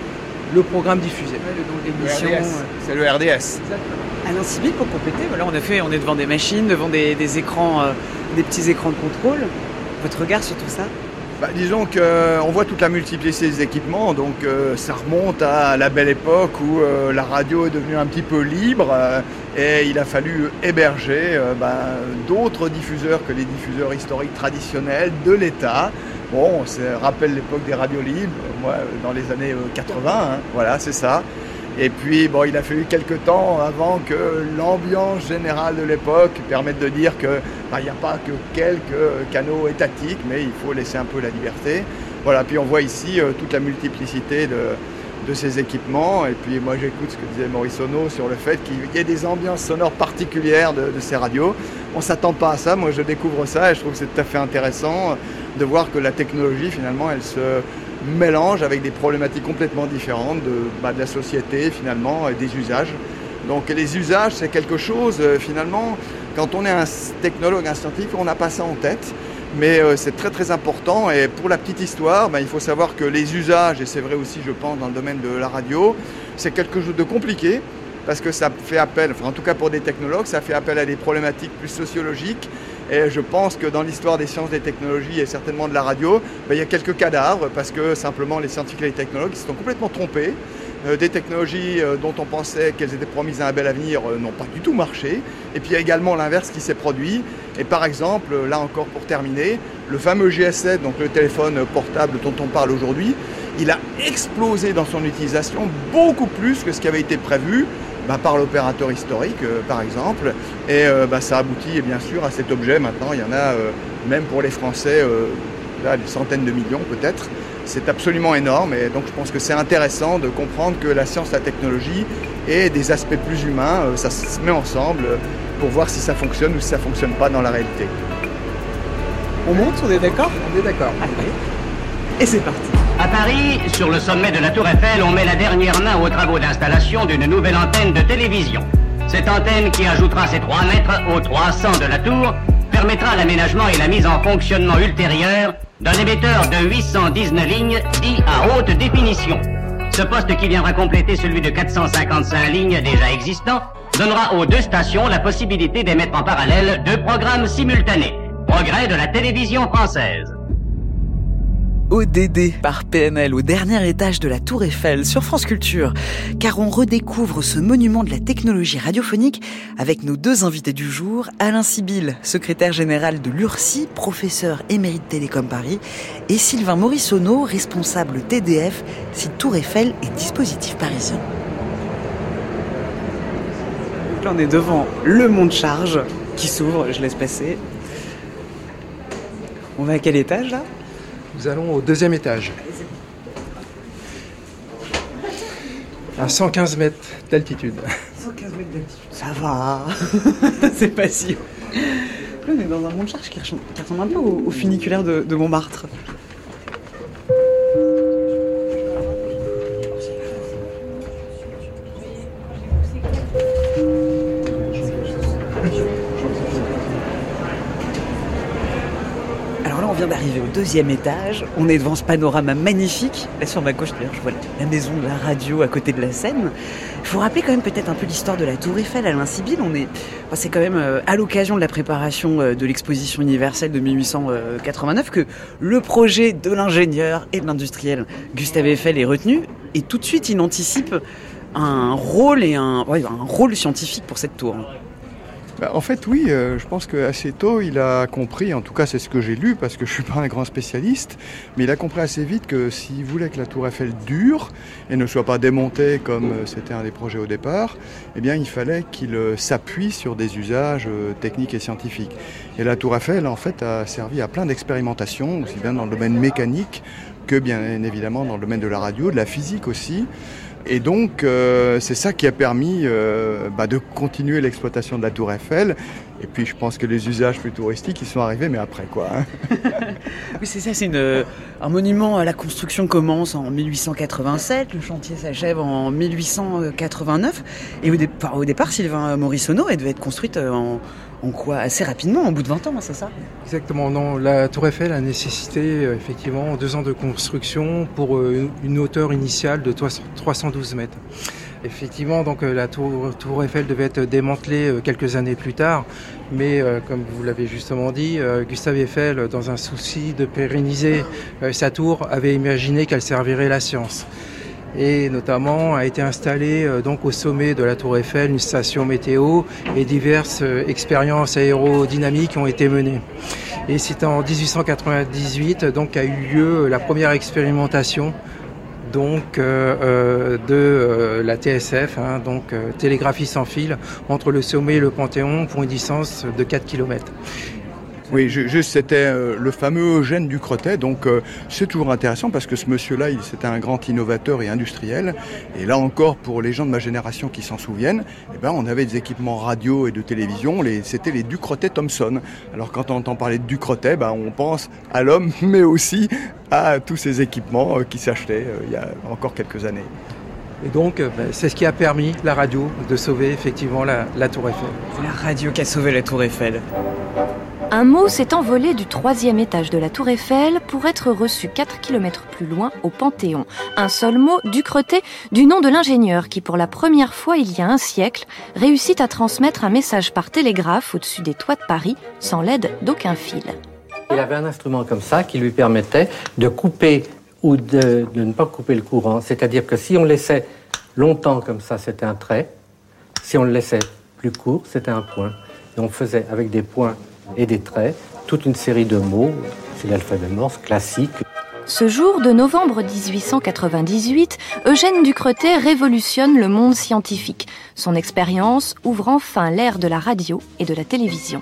le programme diffusé. Le nom de l'émission. C'est le RDS. Exactement. Alain Sibyl, pour compléter, voilà, on est devant des machines, devant des écrans, des petits écrans de contrôle. Votre regard sur tout ça ? Disons qu'on voit toute la multiplicité des équipements, donc ça remonte à la belle époque où la radio est devenue un petit peu libre et il a fallu héberger d'autres diffuseurs que les diffuseurs historiques traditionnels de l'État. Bon, ça rappelle l'époque des radios libres, dans les années 80, voilà, c'est ça. Et puis, il a fallu quelques temps avant que l'ambiance générale de l'époque permette de dire qu'il n'y a pas que quelques canaux étatiques, mais il faut laisser un peu la liberté. Voilà, puis on voit ici toute la multiplicité de ces équipements. Et puis moi, j'écoute ce que disait Maurice Ono sur le fait qu'il y ait des ambiances sonores particulières de ces radios. On ne s'attend pas à ça. Moi, je découvre ça et je trouve que c'est tout à fait intéressant de voir que la technologie, finalement, elle se mélange avec des problématiques complètement différentes de la société finalement et des usages. Donc les usages, c'est quelque chose finalement, quand on est un technologue, un scientifique, on n'a pas ça en tête, mais c'est très très important. Et pour la petite histoire, il faut savoir que les usages, et c'est vrai aussi je pense dans le domaine de la radio, c'est quelque chose de compliqué parce que ça fait appel, en tout cas pour des technologues, ça fait appel à des problématiques plus sociologiques. Et je pense que dans l'histoire des sciences, des technologies et certainement de la radio, il y a quelques cadavres parce que simplement les scientifiques et les technologues se sont complètement trompés. Des technologies dont on pensait qu'elles étaient promises à un bel avenir n'ont pas du tout marché. Et puis il y a également l'inverse qui s'est produit. Et par exemple, là encore pour terminer, le fameux GS7, donc le téléphone portable dont on parle aujourd'hui, il a explosé dans son utilisation beaucoup plus que ce qui avait été prévu. Par l'opérateur historique, par exemple. Et ça aboutit bien sûr à cet objet. Maintenant, il y en a, même pour les Français, des centaines de millions peut-être. C'est absolument énorme. Et donc, je pense que c'est intéressant de comprendre que la science, la technologie et des aspects plus humains, ça se met ensemble pour voir si ça fonctionne ou si ça ne fonctionne pas dans la réalité. On monte, on est d'accord ? On est d'accord. Allez. Et c'est parti. À Paris, sur le sommet de la Tour Eiffel, on met la dernière main aux travaux d'installation d'une nouvelle antenne de télévision. Cette antenne, qui ajoutera ses 3 mètres aux 300 de la tour, permettra l'aménagement et la mise en fonctionnement ultérieure d'un émetteur de 819 lignes dit à haute définition. Ce poste, qui viendra compléter celui de 455 lignes déjà existant, donnera aux 2 stations la possibilité d'émettre en parallèle 2 programmes simultanés. Progrès de la télévision française. ODD par PNL au dernier étage de la Tour Eiffel sur France Culture, car on redécouvre ce monument de la technologie radiophonique avec nos 2 invités du jour, Alain Sibyl, secrétaire général de l'URSI, professeur émérite Télécom Paris, et Sylvain Morissonneau, responsable TDF, site Tour Eiffel et dispositif parisien. Donc là on est devant le monte charge qui s'ouvre, je laisse passer. On va à quel étage là ? Nous allons au 2e étage. À 115 mètres d'altitude. 115 mètres d'altitude, ça va. C'est pas si haut. Là, on est dans un monte charge qui ressemble un peu au funiculaire de Montmartre. On vient d'arriver au 2e étage, on est devant ce panorama magnifique. Là sur ma gauche, d'ailleurs, je vois la maison de la radio à côté de la Seine. Il faut rappeler quand même peut-être un peu l'histoire de la Tour Eiffel, Alain Sibyl. C'est quand même à l'occasion de la préparation de l'exposition universelle de 1889 que le projet de l'ingénieur et de l'industriel Gustave Eiffel est retenu. Et tout de suite, il anticipe un rôle scientifique pour cette tour. En fait, oui, je pense qu'assez tôt, il a compris, en tout cas c'est ce que j'ai lu, parce que je ne suis pas un grand spécialiste, mais il a compris assez vite que s'il voulait que la Tour Eiffel dure et ne soit pas démontée comme c'était un des projets au départ, eh bien il fallait qu'il s'appuie sur des usages techniques et scientifiques. Et la Tour Eiffel, en fait, a servi à plein d'expérimentations, aussi bien dans le domaine mécanique que bien évidemment dans le domaine de la radio, de la physique aussi. Et donc, c'est ça qui a permis de continuer l'exploitation de la Tour Eiffel. Et puis, je pense que les usages plus touristiques, ils sont arrivés, mais après, quoi. Oui, c'est ça, c'est un monument. La construction commence en 1887, le chantier s'achève en 1889. Et au départ, Sylvain Morisonneau, elle devait être construite en quoi? Assez rapidement, en bout de 20 ans, c'est ça? Exactement, non. La Tour Eiffel a nécessité effectivement 2 ans de construction pour une hauteur initiale de 312 mètres. Effectivement, donc la tour Eiffel devait être démantelée quelques années plus tard, mais comme vous l'avez justement dit, Gustave Eiffel, dans un souci de pérenniser sa tour, avait imaginé qu'elle servirait la science. Et notamment a été installée donc au sommet de la tour Eiffel une station météo et diverses expériences aérodynamiques ont été menées. Et c'est en 1898 donc qu'a eu lieu la première expérimentation donc de la TSF, télégraphie sans fil, entre le sommet et le Panthéon pour une distance de 4 km. Oui, juste c'était le fameux Eugène Ducretet, donc c'est toujours intéressant parce que ce monsieur-là, c'était un grand innovateur et industriel. Et là encore, pour les gens de ma génération qui s'en souviennent, on avait des équipements radio et de télévision, c'était les Ducretet-Thomson. Alors quand on entend parler de Ducretet, on pense à l'homme, mais aussi à tous ces équipements qui s'achetaient il y a encore quelques années. Et donc, c'est ce qui a permis la radio de sauver effectivement la Tour Eiffel. C'est la radio qui a sauvé la Tour Eiffel. Un mot s'est envolé du 3e étage de la Tour Eiffel pour être reçu 4 km plus loin au Panthéon. Un seul mot, Ducretet, du nom de l'ingénieur qui, pour la première fois il y a un siècle, réussit à transmettre un message par télégraphe au-dessus des toits de Paris sans l'aide d'aucun fil. Il avait un instrument comme ça qui lui permettait de couper ou de ne pas couper le courant. C'est-à-dire que si on laissait longtemps comme ça, c'était un trait. Si on le laissait plus court, c'était un point. Et on faisait avec des points et des traits, toute une série de mots, c'est l'alphabet Morse classique. Ce jour de novembre 1898, Eugène Ducretet révolutionne le monde scientifique. Son expérience ouvre enfin l'ère de la radio et de la télévision.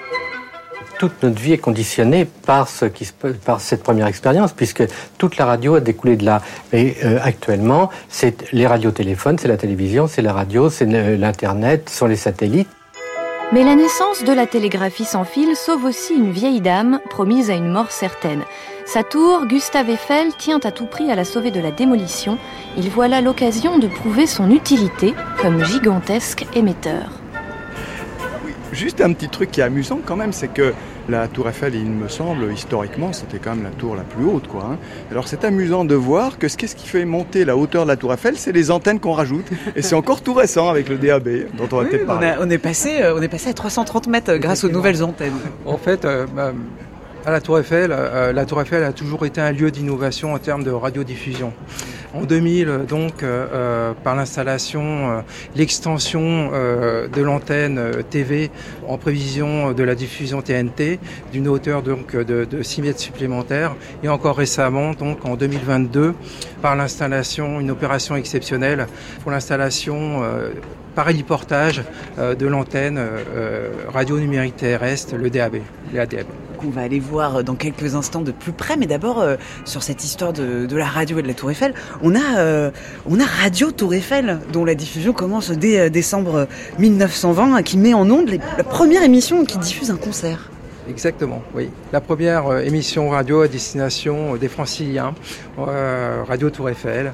Toute notre vie est conditionnée par cette première expérience, puisque toute la radio a découlé de là. Et actuellement, c'est les radiotéléphones, c'est la télévision, c'est la radio, c'est l'Internet, ce sont les satellites. Mais la naissance de la télégraphie sans fil sauve aussi une vieille dame promise à une mort certaine. Sa tour, Gustave Eiffel, tient à tout prix à la sauver de la démolition. Il voit là l'occasion de prouver son utilité comme gigantesque émetteur. Oui, juste un petit truc qui est amusant quand même, c'est que la tour Eiffel, il me semble, historiquement, c'était quand même la tour la plus haute, quoi. Alors c'est amusant de voir que qu'est-ce qui fait monter la hauteur de la tour Eiffel, c'est les antennes qu'on rajoute. Et c'est encore tout récent avec le DAB, dont on va peut-être parler. On est passé à 330 mètres grâce aux nouvelles antennes. En fait, à la Tour Eiffel a toujours été un lieu d'innovation en termes de radiodiffusion. En 2000, donc, par l'installation, l'extension de l'antenne TV en prévision de la diffusion TNT d'une hauteur donc de 6 mètres supplémentaires, et encore récemment, donc en 2022, par l'installation, une opération exceptionnelle pour l'installation par héliportage de l'antenne radio numérique terrestre, le DAB, l'ADM. On va aller voir dans quelques instants de plus près, mais d'abord sur cette histoire de la radio et de la Tour Eiffel, on a Radio Tour Eiffel, dont la diffusion commence dès décembre 1920, qui met en ondes la première émission qui diffuse un concert. Exactement, oui. La première émission radio à destination des Franciliens, Radio Tour Eiffel,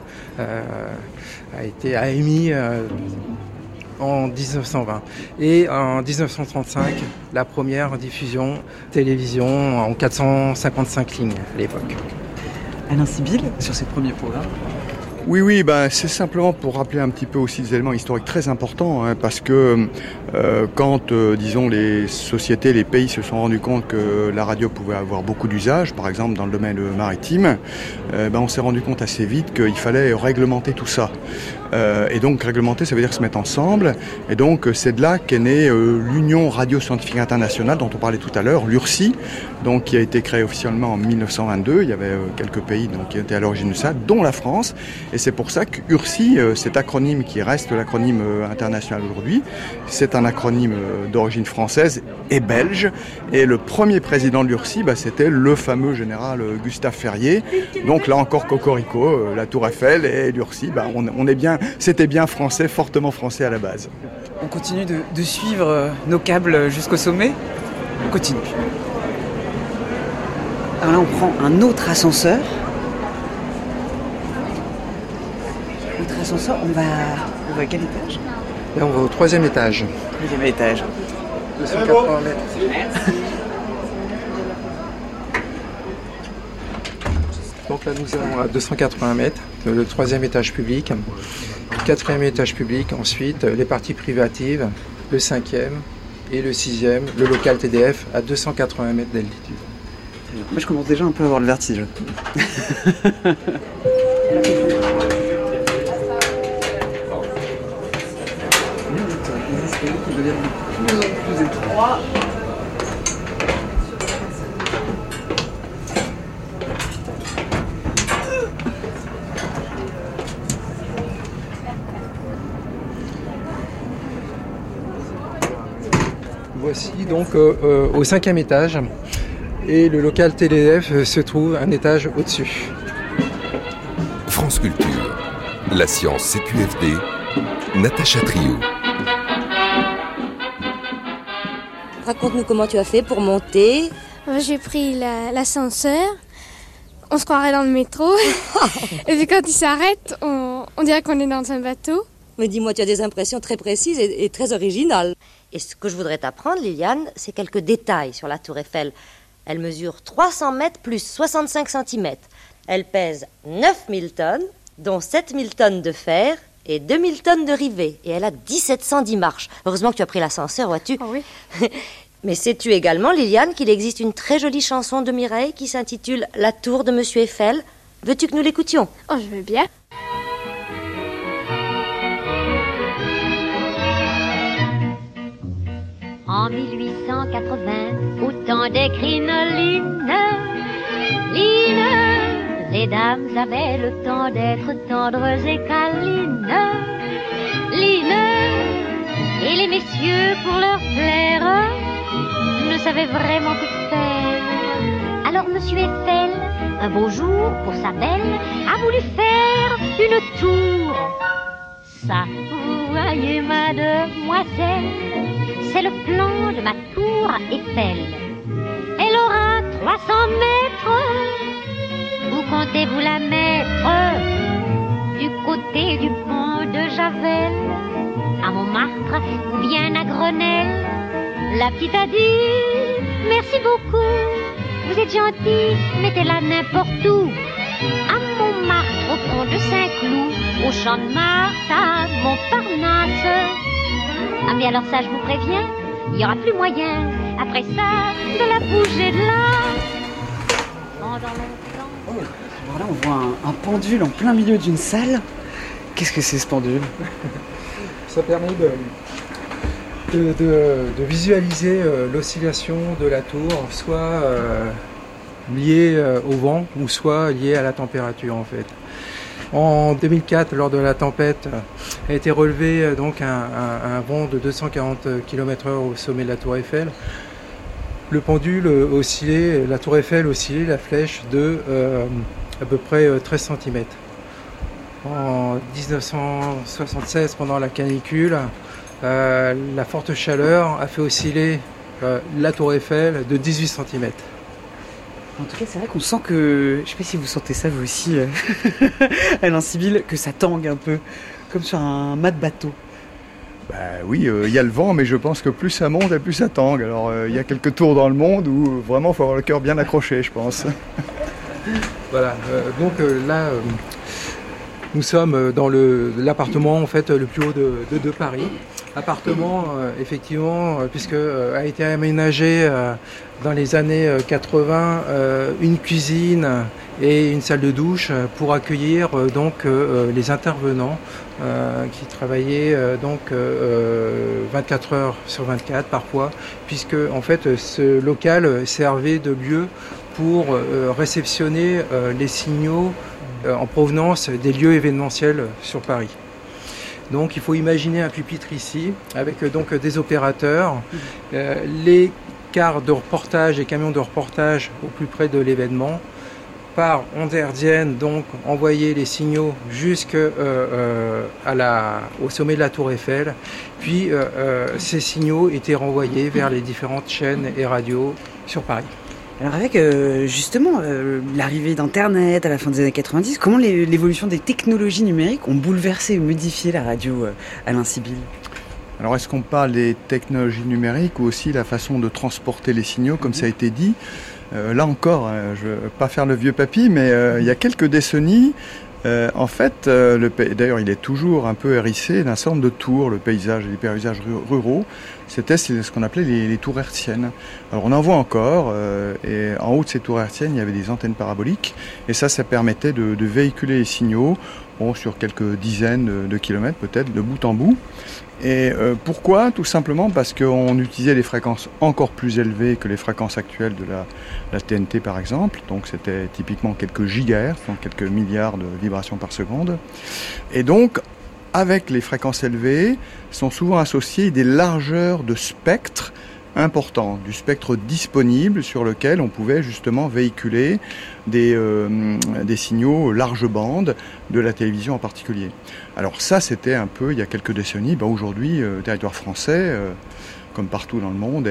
a émis en 1920. Et en 1935, la première diffusion télévision en 455 lignes à l'époque. Alain Sibyl, sur ses premiers programmes. Oui, c'est simplement pour rappeler un petit peu aussi des éléments historiques très importants, parce que quand, disons, les sociétés, les pays se sont rendus compte que la radio pouvait avoir beaucoup d'usages, par exemple dans le domaine maritime, on s'est rendu compte assez vite qu'il fallait réglementer tout ça. Et donc réglementer, ça veut dire se mettre ensemble. Et donc c'est de là qu'est née l'Union Radio Scientifique Internationale dont on parlait tout à l'heure, l'URSI, donc qui a été créée officiellement en 1922. Il y avait quelques pays donc qui étaient à l'origine de ça, dont la France. Et c'est pour ça que URSI, cet acronyme qui reste l'acronyme international aujourd'hui, c'est un un acronyme d'origine française et belge. Et le premier président de l'URSI, c'était le fameux général Gustave Ferrier. Donc là encore cocorico, la Tour Eiffel et l'URSI, c'était bien français, fortement français à la base. On continue de suivre nos câbles jusqu'au sommet. On continue. Alors là, on prend un autre ascenseur. Autre ascenseur, on va à quel étage ? Là, on va au 3e étage. 3e étage. 280 mètres. Donc là, nous sommes à 280 mètres, le 3e étage public. 4e étage public, ensuite les parties privatives, le 5e et le 6e, le local TDF à 280 mètres d'altitude. Moi, je commence déjà un peu à avoir le vertige. Qui deviennent de plus en plus étroits. Voici donc au 5e étage et le local TDF se trouve un étage au-dessus. France Culture, la science CQFD, Natacha Trio. Raconte-nous comment tu as fait pour monter. J'ai pris l'ascenseur. On se croirait dans le métro. Et puis quand il s'arrête, on dirait qu'on est dans un bateau. Mais dis-moi, tu as des impressions très précises et très originales. Et ce que je voudrais t'apprendre, Liliane, c'est quelques détails sur la Tour Eiffel. Elle mesure 300 mètres plus 65 cm. Elle pèse 9000 tonnes, dont 7000 tonnes de fer et 2000 tonnes de rivets. Et elle a 1710 marches. Heureusement que tu as pris l'ascenseur, vois-tu. Oh oui. Mais sais-tu également, Liliane, qu'il existe une très jolie chanson de Mireille qui s'intitule « La tour de Monsieur Eiffel ». Veux-tu que nous l'écoutions ? Oh, je veux bien. En 1880, au temps des crinolines, les dames avaient le temps d'être tendres et câlines. Et les messieurs, pour leur plaire, ne savaient vraiment que faire. Alors Monsieur Eiffel, un beau jour, pour sa belle, a voulu faire une tour. Ça, vous voyez, mademoiselle, c'est le plan de ma tour Eiffel. Elle aura 300 mètres. Où comptez-vous la mettre? Du côté du pont de Javel, à Montmartre ou bien à Grenelle? La petite a dit, merci beaucoup, vous êtes gentil, mettez-la n'importe où. À Montmartre, au pont de Saint-Cloud, au Champ de Mars, à Montparnasse. Ah mais alors ça, je vous préviens, il n'y aura plus moyen, après ça, de la bouger de là. Pendant longtemps... Oh, alors là, on voit un pendule en plein milieu d'une salle. Qu'est-ce que c'est ce pendule? Ça permet de visualiser l'oscillation de la tour, soit liée au vent ou soit liée à la température en fait. En 2004, lors de la tempête, a été relevé donc un vent de 240 km/h au sommet de la Tour Eiffel. Le pendule oscillait, la Tour Eiffel oscillait la flèche de à peu près 13 cm. En 1976, pendant la canicule, la forte chaleur a fait osciller la Tour Eiffel de 18 cm. En tout cas, c'est vrai qu'on sent que, je ne sais pas si vous sentez ça vous aussi, Alain Sibylle, que ça tangue un peu, comme sur un mât de bateau. Bah oui, il y a le vent, mais je pense que plus ça monte et plus ça tangue. Alors il y a quelques tours dans le monde où vraiment il faut avoir le cœur bien accroché, je pense. Voilà, donc là, nous sommes dans l'appartement en fait le plus haut de Paris. Appartement, effectivement, puisque a été aménagé dans les années 80 une cuisine et une salle de douche pour accueillir donc les intervenants qui travaillaient donc 24 heures sur 24 parfois, puisque en fait ce local servait de lieu pour réceptionner les signaux en provenance des lieux événementiels sur Paris. Donc il faut imaginer un pupitre ici, avec donc des opérateurs, les cars de reportage et camions de reportage au plus près de l'événement, par ondes hertziennes, donc envoyer les signaux jusqu'au sommet de la Tour Eiffel. Puis ces signaux étaient renvoyés vers les différentes chaînes et radios sur Paris. Alors avec justement l'arrivée d'Internet à la fin des années 90, comment l'évolution des technologies numériques ont bouleversé et modifié la radio, Alain Sibyl ? Alors est-ce qu'on parle des technologies numériques ou aussi la façon de transporter les signaux, comme ça a été dit ? Là encore, je ne veux pas faire le vieux papy, mais il y a quelques décennies, en fait, d'ailleurs il est toujours un peu hérissé d'un certain nombre de tours, le paysage, les paysages ruraux, c'était ce qu'on appelait les tours hertziennes. Alors on en voit encore, et en haut de ces tours hertziennes, il y avait des antennes paraboliques, et ça permettait de véhiculer les signaux sur quelques dizaines de kilomètres peut-être, de bout en bout. Et pourquoi ? Tout simplement parce qu'on utilisait des fréquences encore plus élevées que les fréquences actuelles de la TNT par exemple. Donc c'était typiquement quelques gigahertz, donc quelques milliards de vibrations par seconde. Et donc, avec les fréquences élevées, sont souvent associées des largeurs de spectre important, du spectre disponible sur lequel on pouvait justement véhiculer des signaux large bande, de la télévision en particulier. Alors ça, c'était un peu il y a quelques décennies. Aujourd'hui, le territoire français, comme partout dans le monde,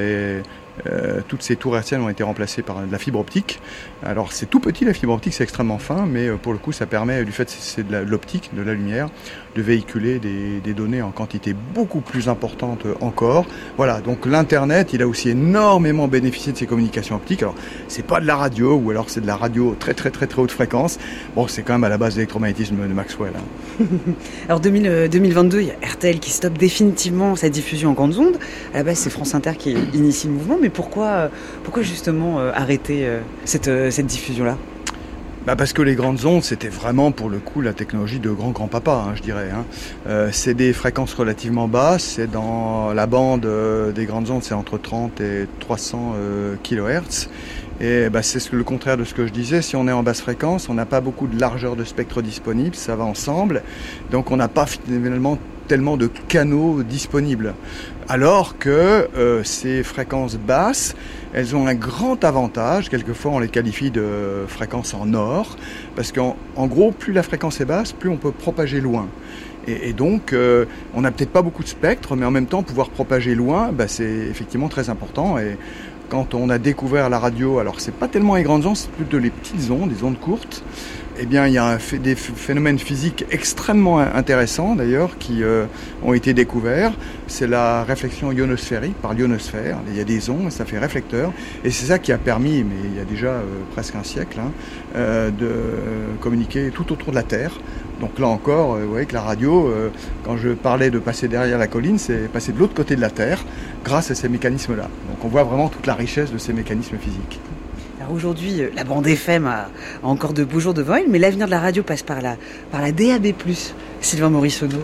toutes ces tours hertziennes ont été remplacées par de la fibre optique. Alors c'est tout petit, la fibre optique, c'est extrêmement fin, mais pour le coup ça permet, du fait que c'est de l'optique, de la lumière, de véhiculer des données en quantité beaucoup plus importante encore. Voilà, donc l'internet, il a aussi énormément bénéficié de ces communications optiques. Alors c'est pas de la radio, ou alors c'est de la radio très très très très haute fréquence. Bon, c'est quand même à la base de l'électromagnétisme de Maxwell. Alors 2022, il y a RTL qui stoppe définitivement sa diffusion en grandes ondes. À la base, c'est France Inter qui initie le mouvement, mais pourquoi justement arrêter cette diffusion-là ? Parce que les grandes ondes, c'était vraiment pour le coup la technologie de grand-papa, je dirais. C'est des fréquences relativement basses, c'est dans la bande des grandes ondes, c'est entre 30 et 300 kHz. Et c'est le contraire de ce que je disais, si on est en basse fréquence, on n'a pas beaucoup de largeur de spectre disponible, ça va ensemble, donc on n'a pas finalement tellement de canaux disponibles. Alors que ces fréquences basses, elles ont un grand avantage, quelquefois on les qualifie de fréquences en or, parce qu'en gros, plus la fréquence est basse, plus on peut propager loin. Et donc, on n'a peut-être pas beaucoup de spectre, mais en même temps, pouvoir propager loin, c'est effectivement très important. Et quand on a découvert la radio, alors c'est pas tellement les grandes ondes, c'est plutôt les petites ondes, des ondes courtes, eh bien, il y a des phénomènes physiques extrêmement intéressants, d'ailleurs, qui ont été découverts. C'est la réflexion ionosphérique par l'ionosphère. Il y a des ondes, ça fait réflecteur. Et c'est ça qui a permis, mais il y a déjà presque un siècle, de communiquer tout autour de la Terre. Donc là encore, vous voyez que la radio, quand je parlais de passer derrière la colline, c'est passer de l'autre côté de la Terre, grâce à ces mécanismes-là. Donc on voit vraiment toute la richesse de ces mécanismes physiques. Alors aujourd'hui, la bande FM a encore de beaux jours devant elle, mais l'avenir de la radio passe par la DAB+. Sylvain Morissonneau.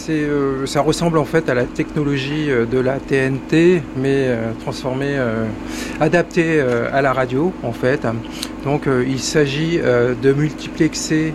Ça ressemble en fait à la technologie de la TNT, mais transformée, adaptée à la radio en fait. Donc il s'agit de multiplexer,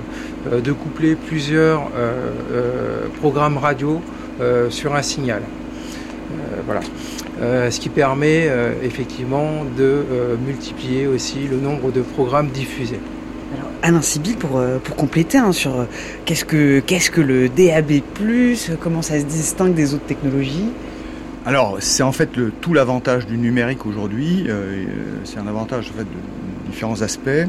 de coupler plusieurs programmes radio sur un signal. Voilà. Ce qui permet effectivement de multiplier aussi le nombre de programmes diffusés. Alors, Alain Sibyl, pour compléter sur qu'est-ce que le DAB+, comment ça se distingue des autres technologies ? Alors, c'est en fait tout l'avantage du numérique aujourd'hui. C'est un avantage en fait, de différents aspects.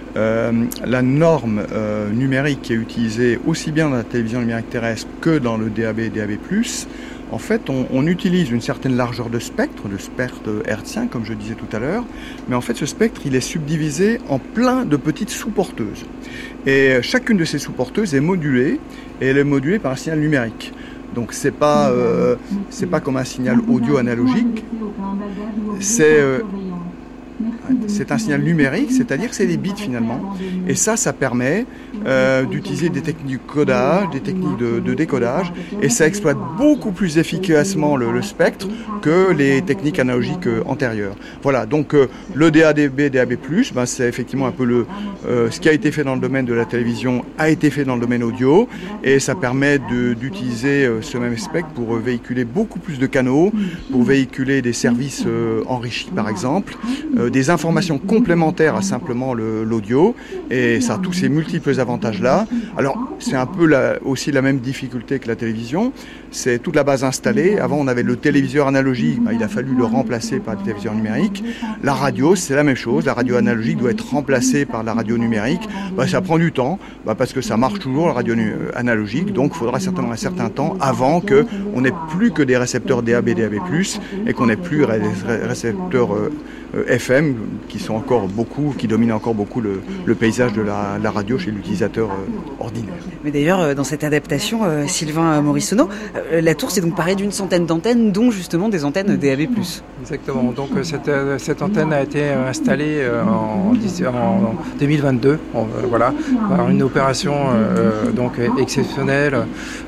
La norme numérique qui est utilisée aussi bien dans la télévision numérique terrestre que dans le DAB et DAB+, en fait, on utilise une certaine largeur de spectre hertzien, comme je disais tout à l'heure, mais en fait, ce spectre, il est subdivisé en plein de petites sous-porteuses. Et chacune de ces sous-porteuses est modulée, et elle est modulée par un signal numérique. Donc, c'est pas comme un signal audio analogique. c'est un signal numérique, c'est-à-dire que c'est des bits finalement. Et ça permet d'utiliser des techniques de codage, des techniques de décodage, et ça exploite beaucoup plus efficacement le spectre que les techniques analogiques antérieures. Voilà, donc le DAB, DAB+, c'est effectivement un peu ce qui a été fait dans le domaine de la télévision a été fait dans le domaine audio, et ça permet d'utiliser ce même spectre pour véhiculer beaucoup plus de canaux, pour véhiculer des services enrichis par exemple, des informations complémentaires à simplement l'audio, et ça a tous ces multiples avantages-là. Alors c'est un peu aussi la même difficulté que la télévision, c'est toute la base installée. Avant on avait le téléviseur analogique, il a fallu le remplacer par le téléviseur numérique. La radio c'est la même chose, la radio analogique doit être remplacée par la radio numérique. Ça prend du temps, parce que ça marche toujours la radio analogique, donc il faudra certainement un certain temps avant qu'on n'ait plus que des récepteurs DAB, DAB+, et qu'on n'ait plus des récepteurs FM qui dominent encore beaucoup le paysage de la radio chez l'utilisateur ordinaire. Mais d'ailleurs, dans cette adaptation, Sylvain Morissonneau, la tour c'est donc pareil d'une centaine d'antennes, dont justement des antennes DAB+. Exactement, donc cette antenne a été installée en 2022, par une opération donc exceptionnelle,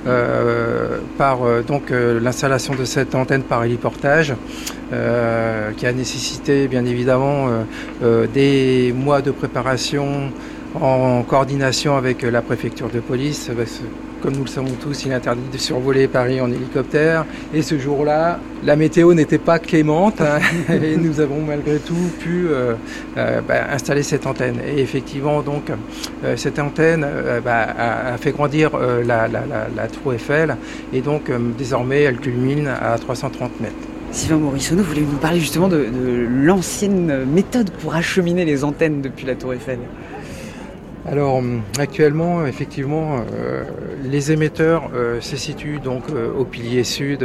par l'installation de cette antenne par héliportage, qui a nécessité bien évidemment des mois de préparation en coordination avec la préfecture de police, parce que, comme nous le savons tous, il est interdit de survoler Paris en hélicoptère, et ce jour-là, la météo n'était pas clémente, et nous avons malgré tout pu installer cette antenne. Et effectivement, donc, cette antenne a fait grandir la tour Eiffel, et donc désormais elle culmine à 330 mètres. Sylvain Morissonneau, vous voulez nous parler justement de l'ancienne méthode pour acheminer les antennes depuis la tour Eiffel? Alors actuellement, effectivement, les émetteurs se situent donc au pilier sud,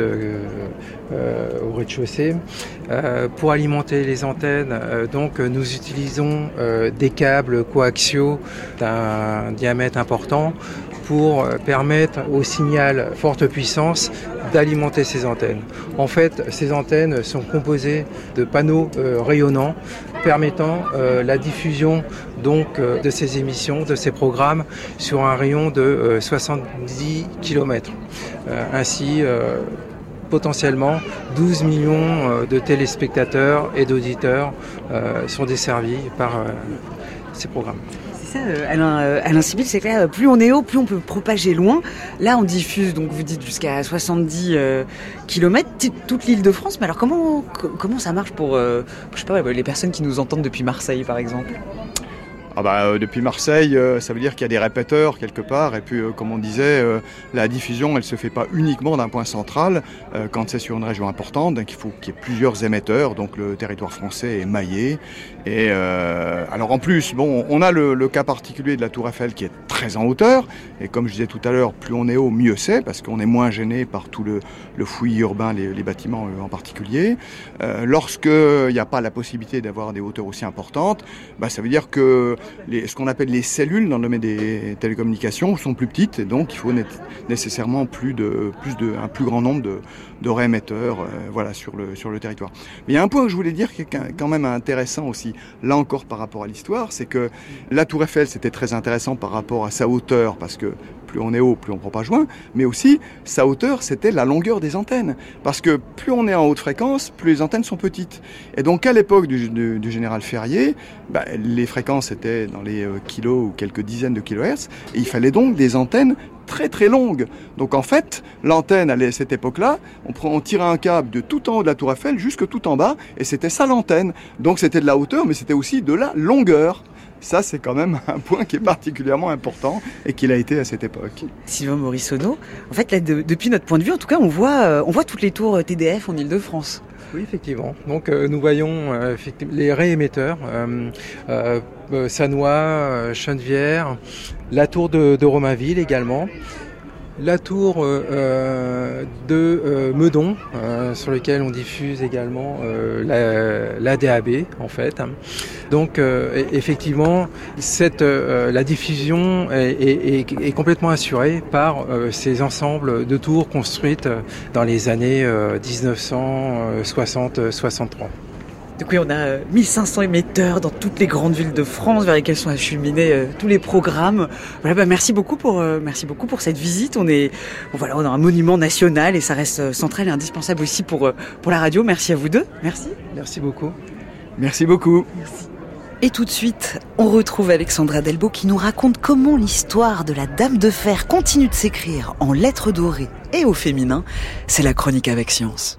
au rez-de-chaussée. Pour alimenter les antennes, donc nous utilisons des câbles coaxiaux d'un diamètre important pour permettre au signal forte puissance d'alimenter ces antennes. En fait, ces antennes sont composées de panneaux rayonnants permettant la diffusion donc de ces émissions, de ces programmes sur un rayon de 70 km. Ainsi, potentiellement 12 millions de téléspectateurs et d'auditeurs sont desservis par ces programmes. C'est ça, Alain Sibyl, c'est clair, plus on est haut, plus on peut propager loin. Là, on diffuse, donc vous dites, jusqu'à 70 km, toute l'île de France. Mais alors, comment ça marche pour, les personnes qui nous entendent depuis Marseille, par exemple ? Depuis Marseille, ça veut dire qu'il y a des répéteurs quelque part, et puis comme on disait, la diffusion elle se fait pas uniquement d'un point central quand c'est sur une région importante, donc il faut qu'il y ait plusieurs émetteurs, donc le territoire français est maillé. Et alors en plus, on a le cas particulier de la tour Eiffel qui est très en hauteur, et comme je disais tout à l'heure, plus on est haut, mieux c'est, parce qu'on est moins gêné par tout le fouillis urbain, les bâtiments en particulier. Lorsqu'il n'y a pas la possibilité d'avoir des hauteurs aussi importantes, ça veut dire que ce qu'on appelle les cellules dans le domaine des télécommunications sont plus petites, et donc il faut nécessairement un plus grand nombre de réémetteurs sur le territoire. Mais il y a un point que je voulais dire qui est quand même intéressant aussi, là encore par rapport à l'histoire, c'est que la tour Eiffel c'était très intéressant par rapport à sa hauteur, parce que plus on est haut, plus on propage loin, mais aussi sa hauteur c'était la longueur des antennes, parce que plus on est en haute fréquence, plus les antennes sont petites. Et donc à l'époque du général Ferrier, les fréquences étaient dans les kilos ou quelques dizaines de kilohertz, et il fallait donc des antennes très très longue. Donc en fait, l'antenne à cette époque-là, on tirait un câble de tout en haut de la tour Eiffel jusque tout en bas, et c'était ça l'antenne. Donc c'était de la hauteur, mais c'était aussi de la longueur. Ça, c'est quand même un point qui est particulièrement important et qu'il a été à cette époque. Sylvain Morissonneau, en fait, là, depuis notre point de vue, en tout cas, on voit toutes les tours TDF en Ile-de-France. Oui, effectivement. Donc nous voyons les réémetteurs, Sannois, Chenevière, la tour de Romainville également, la tour de Meudon, sur laquelle on diffuse également la DAB en fait. Donc effectivement, la diffusion est complètement assurée par ces ensembles de tours construites dans les années 1960-63. Donc oui, on a 1500 émetteurs dans toutes les grandes villes de France vers lesquelles sont acheminés tous les programmes. Voilà, merci beaucoup pour cette visite. On a un monument national et ça reste central et indispensable aussi pour la radio. Merci à vous deux. Merci. Merci beaucoup. Merci beaucoup. Merci. Et tout de suite, on retrouve Alexandra Delbo qui nous raconte comment l'histoire de la Dame de Fer continue de s'écrire en lettres dorées et au féminin. C'est la chronique avec Science.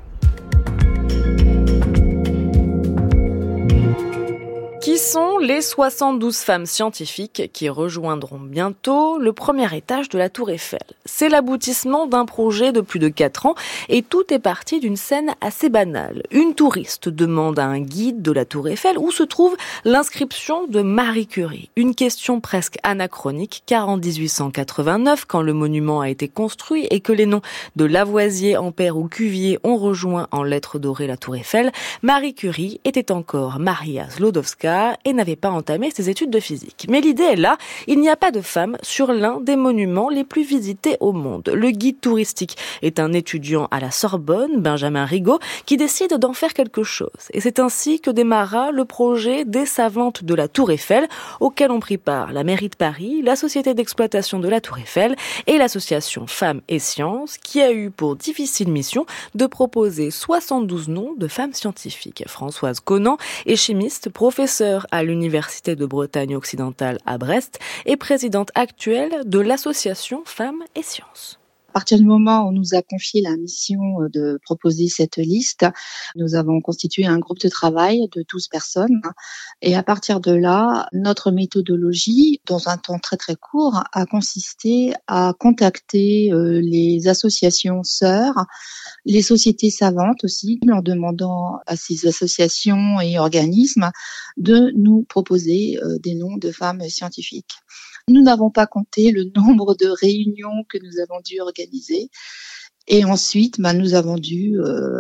Qui sont les 72 femmes scientifiques qui rejoindront bientôt le premier étage de la Tour Eiffel? C'est l'aboutissement d'un projet de plus de 4 ans et tout est parti d'une scène assez banale. Une touriste demande à un guide de la Tour Eiffel où se trouve l'inscription de Marie Curie. Une question presque anachronique car en 1889, quand le monument a été construit et que les noms de Lavoisier, Ampère ou Cuvier ont rejoint en lettres dorées la Tour Eiffel, Marie Curie était encore Maria Sklodowska et n'avait pas entamé ses études de physique. Mais l'idée est là, il n'y a pas de femme sur l'un des monuments les plus visités au monde. Le guide touristique est un étudiant à la Sorbonne, Benjamin Rigaud, qui décide d'en faire quelque chose. Et c'est ainsi que démarra le projet des savantes de la Tour Eiffel, auquel ont pris part la mairie de Paris, la société d'exploitation de la Tour Eiffel et l'association Femmes et Sciences, qui a eu pour difficile mission de proposer 72 noms de femmes scientifiques. Françoise Conant est chimiste, professeure à l'Université de Bretagne occidentale à Brest et présidente actuelle de l'association Femmes et Sciences. À partir du moment où on nous a confié la mission de proposer cette liste, nous avons constitué un groupe de travail de 12 personnes. Et à partir de là, notre méthodologie, dans un temps très très court, a consisté à contacter les associations sœurs, les sociétés savantes aussi, en demandant à ces associations et organismes de nous proposer des noms de femmes scientifiques. Nous n'avons pas compté le nombre de réunions que nous avons dû organiser. Et ensuite, nous avons dû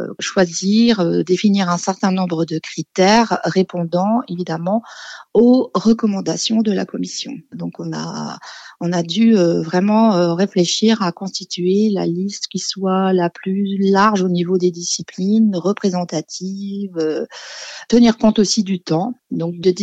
choisir, définir un certain nombre de critères répondant évidemment aux recommandations de la commission. Donc on a dû vraiment réfléchir à constituer la liste qui soit la plus large au niveau des disciplines, représentative, tenir compte aussi du temps, donc de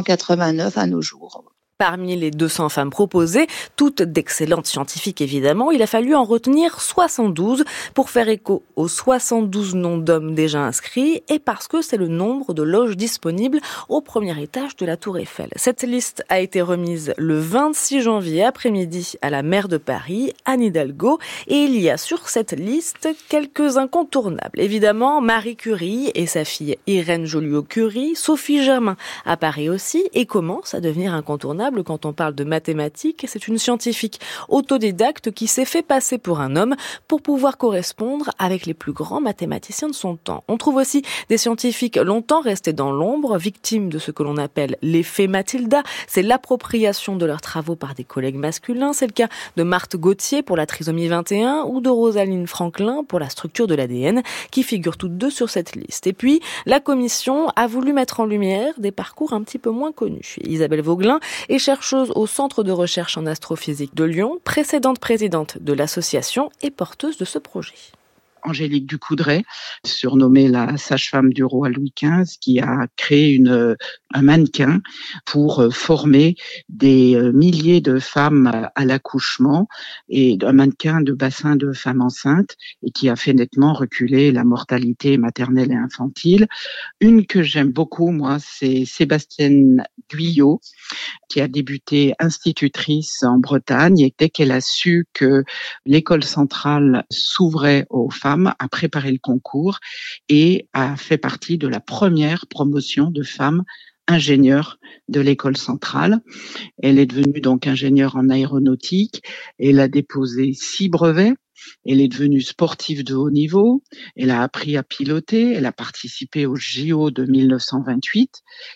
1789 à nos jours. Parmi les 200 femmes proposées, toutes d'excellentes scientifiques évidemment, il a fallu en retenir 72 pour faire écho aux 72 noms d'hommes déjà inscrits et parce que c'est le nombre de loges disponibles au premier étage de la Tour Eiffel. Cette liste a été remise le 26 janvier après-midi à la maire de Paris, Anne Hidalgo, et il y a sur cette liste quelques incontournables. Évidemment, Marie Curie et sa fille Irène Joliot-Curie, Sophie Germain apparaît aussi et commence à devenir incontournable quand on parle de mathématiques. C'est une scientifique autodidacte qui s'est fait passer pour un homme pour pouvoir correspondre avec les plus grands mathématiciens de son temps. On trouve aussi des scientifiques longtemps restés dans l'ombre, victimes de ce que l'on appelle l'effet Mathilda. C'est l'appropriation de leurs travaux par des collègues masculins. C'est le cas de Marthe Gauthier pour la trisomie 21 ou de Rosalind Franklin pour la structure de l'ADN, qui figurent toutes deux sur cette liste. Et puis, la commission a voulu mettre en lumière des parcours un petit peu moins connus. Isabelle Vauglin est chercheuse au Centre de recherche en astrophysique de Lyon, précédente présidente de l'association et porteuse de ce projet. Angélique Ducoudray, surnommée la sage-femme du roi Louis XV, qui a créé un mannequin pour former des milliers de femmes à l'accouchement et un mannequin de bassin de femmes enceintes et qui a fait nettement reculer la mortalité maternelle et infantile. Une que j'aime beaucoup, moi, c'est Sébastienne Guyot, qui a débuté institutrice en Bretagne et dès qu'elle a su que l'école centrale s'ouvrait aux femmes, a préparé le concours et a fait partie de la première promotion de femmes ingénieure de l'école centrale. Elle est devenue donc ingénieure en aéronautique. Elle a déposé 6 brevets. Elle est devenue sportive de haut niveau. Elle a appris à piloter. Elle a participé au JO de 1928.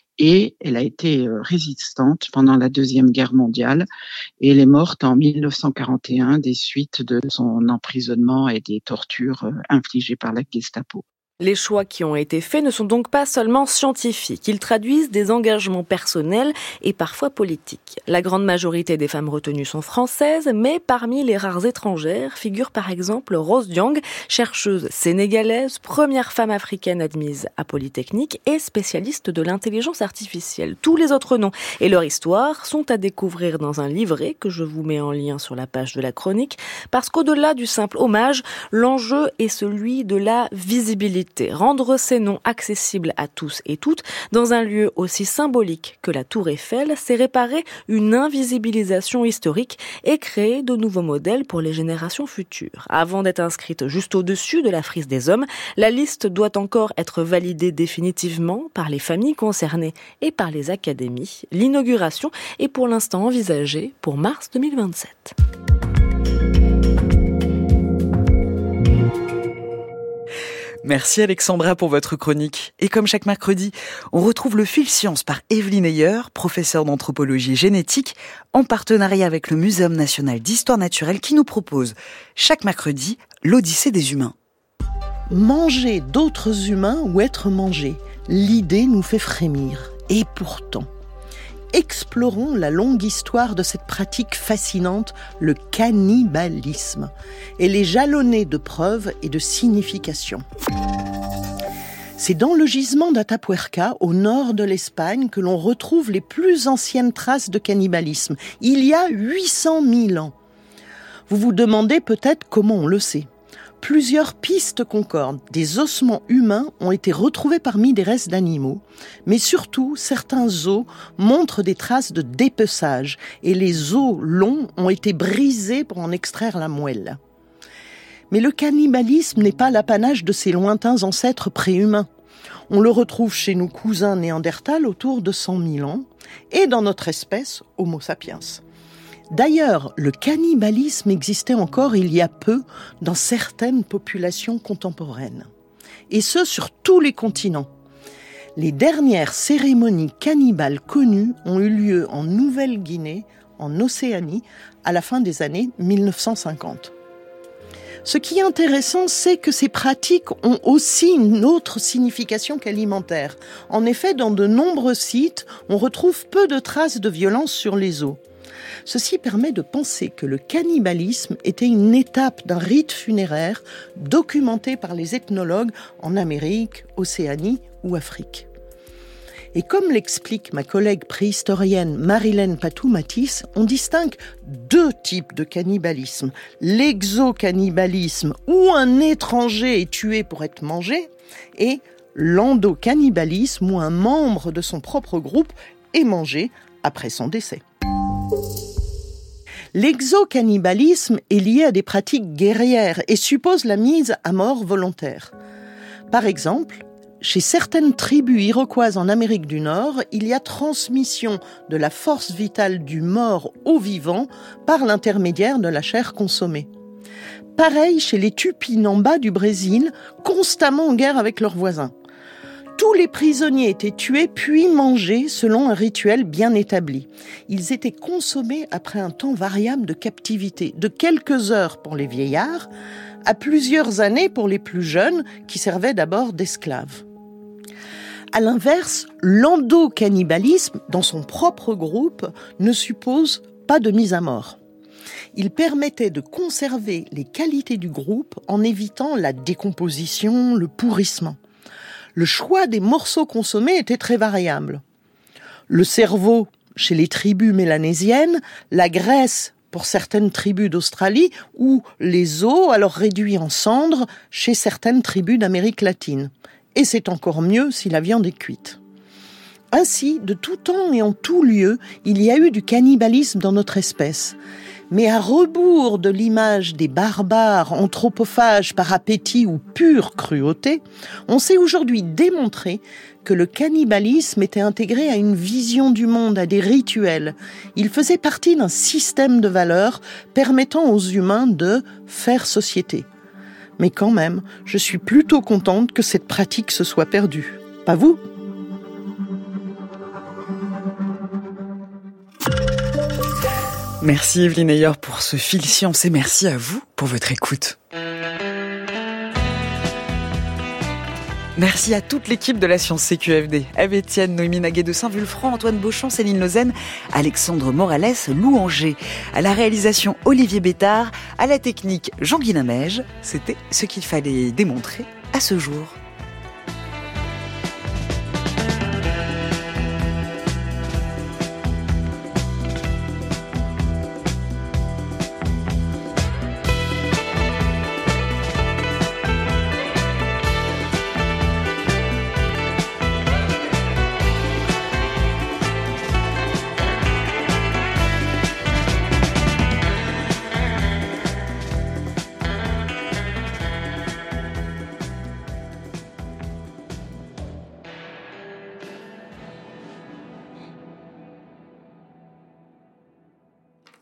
Et elle a été résistante pendant la Deuxième Guerre mondiale et elle est morte en 1941 des suites de son emprisonnement et des tortures infligées par la Gestapo. Les choix qui ont été faits ne sont donc pas seulement scientifiques, ils traduisent des engagements personnels et parfois politiques. La grande majorité des femmes retenues sont françaises, mais parmi les rares étrangères figure par exemple Rose Dieng, chercheuse sénégalaise, première femme africaine admise à Polytechnique et spécialiste de l'intelligence artificielle. Tous les autres noms et leur histoire sont à découvrir dans un livret que je vous mets en lien sur la page de la chronique, parce qu'au-delà du simple hommage, l'enjeu est celui de la visibilité. Rendre ces noms accessibles à tous et toutes dans un lieu aussi symbolique que la Tour Eiffel, c'est réparer une invisibilisation historique et créer de nouveaux modèles pour les générations futures. Avant d'être inscrite juste au-dessus de la frise des hommes, la liste doit encore être validée définitivement par les familles concernées et par les académies. L'inauguration est pour l'instant envisagée pour mars 2027. Merci Alexandra pour votre chronique. Et comme chaque mercredi, on retrouve le fil science par Evelyne Ayer, professeure d'anthropologie génétique, en partenariat avec le Muséum national d'histoire naturelle qui nous propose chaque mercredi l'Odyssée des humains. Manger d'autres humains ou être mangé, l'idée nous fait frémir. Et pourtant, explorons la longue histoire de cette pratique fascinante, le cannibalisme. Elle est jalonnée de preuves et de significations. C'est dans le gisement d'Atapuerca, au nord de l'Espagne, que l'on retrouve les plus anciennes traces de cannibalisme, il y a 800 000 ans. Vous vous demandez peut-être comment on le sait. Plusieurs pistes concordent. Des ossements humains ont été retrouvés parmi des restes d'animaux, mais surtout, certains os montrent des traces de dépeçage et les os longs ont été brisés pour en extraire la moelle. Mais le cannibalisme n'est pas l'apanage de ces lointains ancêtres préhumains. On le retrouve chez nos cousins néandertals autour de 100 000 ans et dans notre espèce Homo sapiens. D'ailleurs, le cannibalisme existait encore il y a peu dans certaines populations contemporaines. Et ce, sur tous les continents. Les dernières cérémonies cannibales connues ont eu lieu en Nouvelle-Guinée, en Océanie, à la fin des années 1950. Ce qui est intéressant, c'est que ces pratiques ont aussi une autre signification qu'alimentaire. En effet, dans de nombreux sites, on retrouve peu de traces de violence sur les os. Ceci permet de penser que le cannibalisme était une étape d'un rite funéraire documenté par les ethnologues en Amérique, Océanie ou Afrique. Et comme l'explique ma collègue préhistorienne Marilène Patou-Matisse, on distingue deux types de cannibalisme. L'exocannibalisme, où un étranger est tué pour être mangé, et l'endocannibalisme, où un membre de son propre groupe est mangé après son décès. L'exocannibalisme est lié à des pratiques guerrières et suppose la mise à mort volontaire. Par exemple, chez certaines tribus iroquoises en Amérique du Nord, il y a transmission de la force vitale du mort au vivant par l'intermédiaire de la chair consommée. Pareil chez les Tupinambas du Brésil, constamment en guerre avec leurs voisins. Tous les prisonniers étaient tués puis mangés selon un rituel bien établi. Ils étaient consommés après un temps variable de captivité, de quelques heures pour les vieillards, à plusieurs années pour les plus jeunes qui servaient d'abord d'esclaves. À l'inverse, l'endocannibalisme, dans son propre groupe, ne suppose pas de mise à mort. Il permettait de conserver les qualités du groupe en évitant la décomposition, le pourrissement. Le choix des morceaux consommés était très variable. Le cerveau chez les tribus mélanésiennes, la graisse pour certaines tribus d'Australie ou les os alors réduits en cendres chez certaines tribus d'Amérique latine. Et c'est encore mieux si la viande est cuite. Ainsi, de tout temps et en tout lieu, il y a eu du cannibalisme dans notre espèce. Mais à rebours de l'image des barbares anthropophages par appétit ou pure cruauté, on sait aujourd'hui démontrer que le cannibalisme était intégré à une vision du monde, à des rituels. Il faisait partie d'un système de valeurs permettant aux humains de faire société. Mais quand même, je suis plutôt contente que cette pratique se soit perdue. Pas vous ? Merci Evelyne Ayer pour ce fil science et merci à vous pour votre écoute. Merci à toute l'équipe de la Science CQFD. Eve Etienne, Noémie Naguet de Saint-Vulfranc, Antoine Beauchamp, Céline Lausanne, Alexandre Morales, Lou Anger. À la réalisation, Olivier Bétard. À la technique, Jean-Guy Limège. C'était ce qu'il fallait démontrer à ce jour.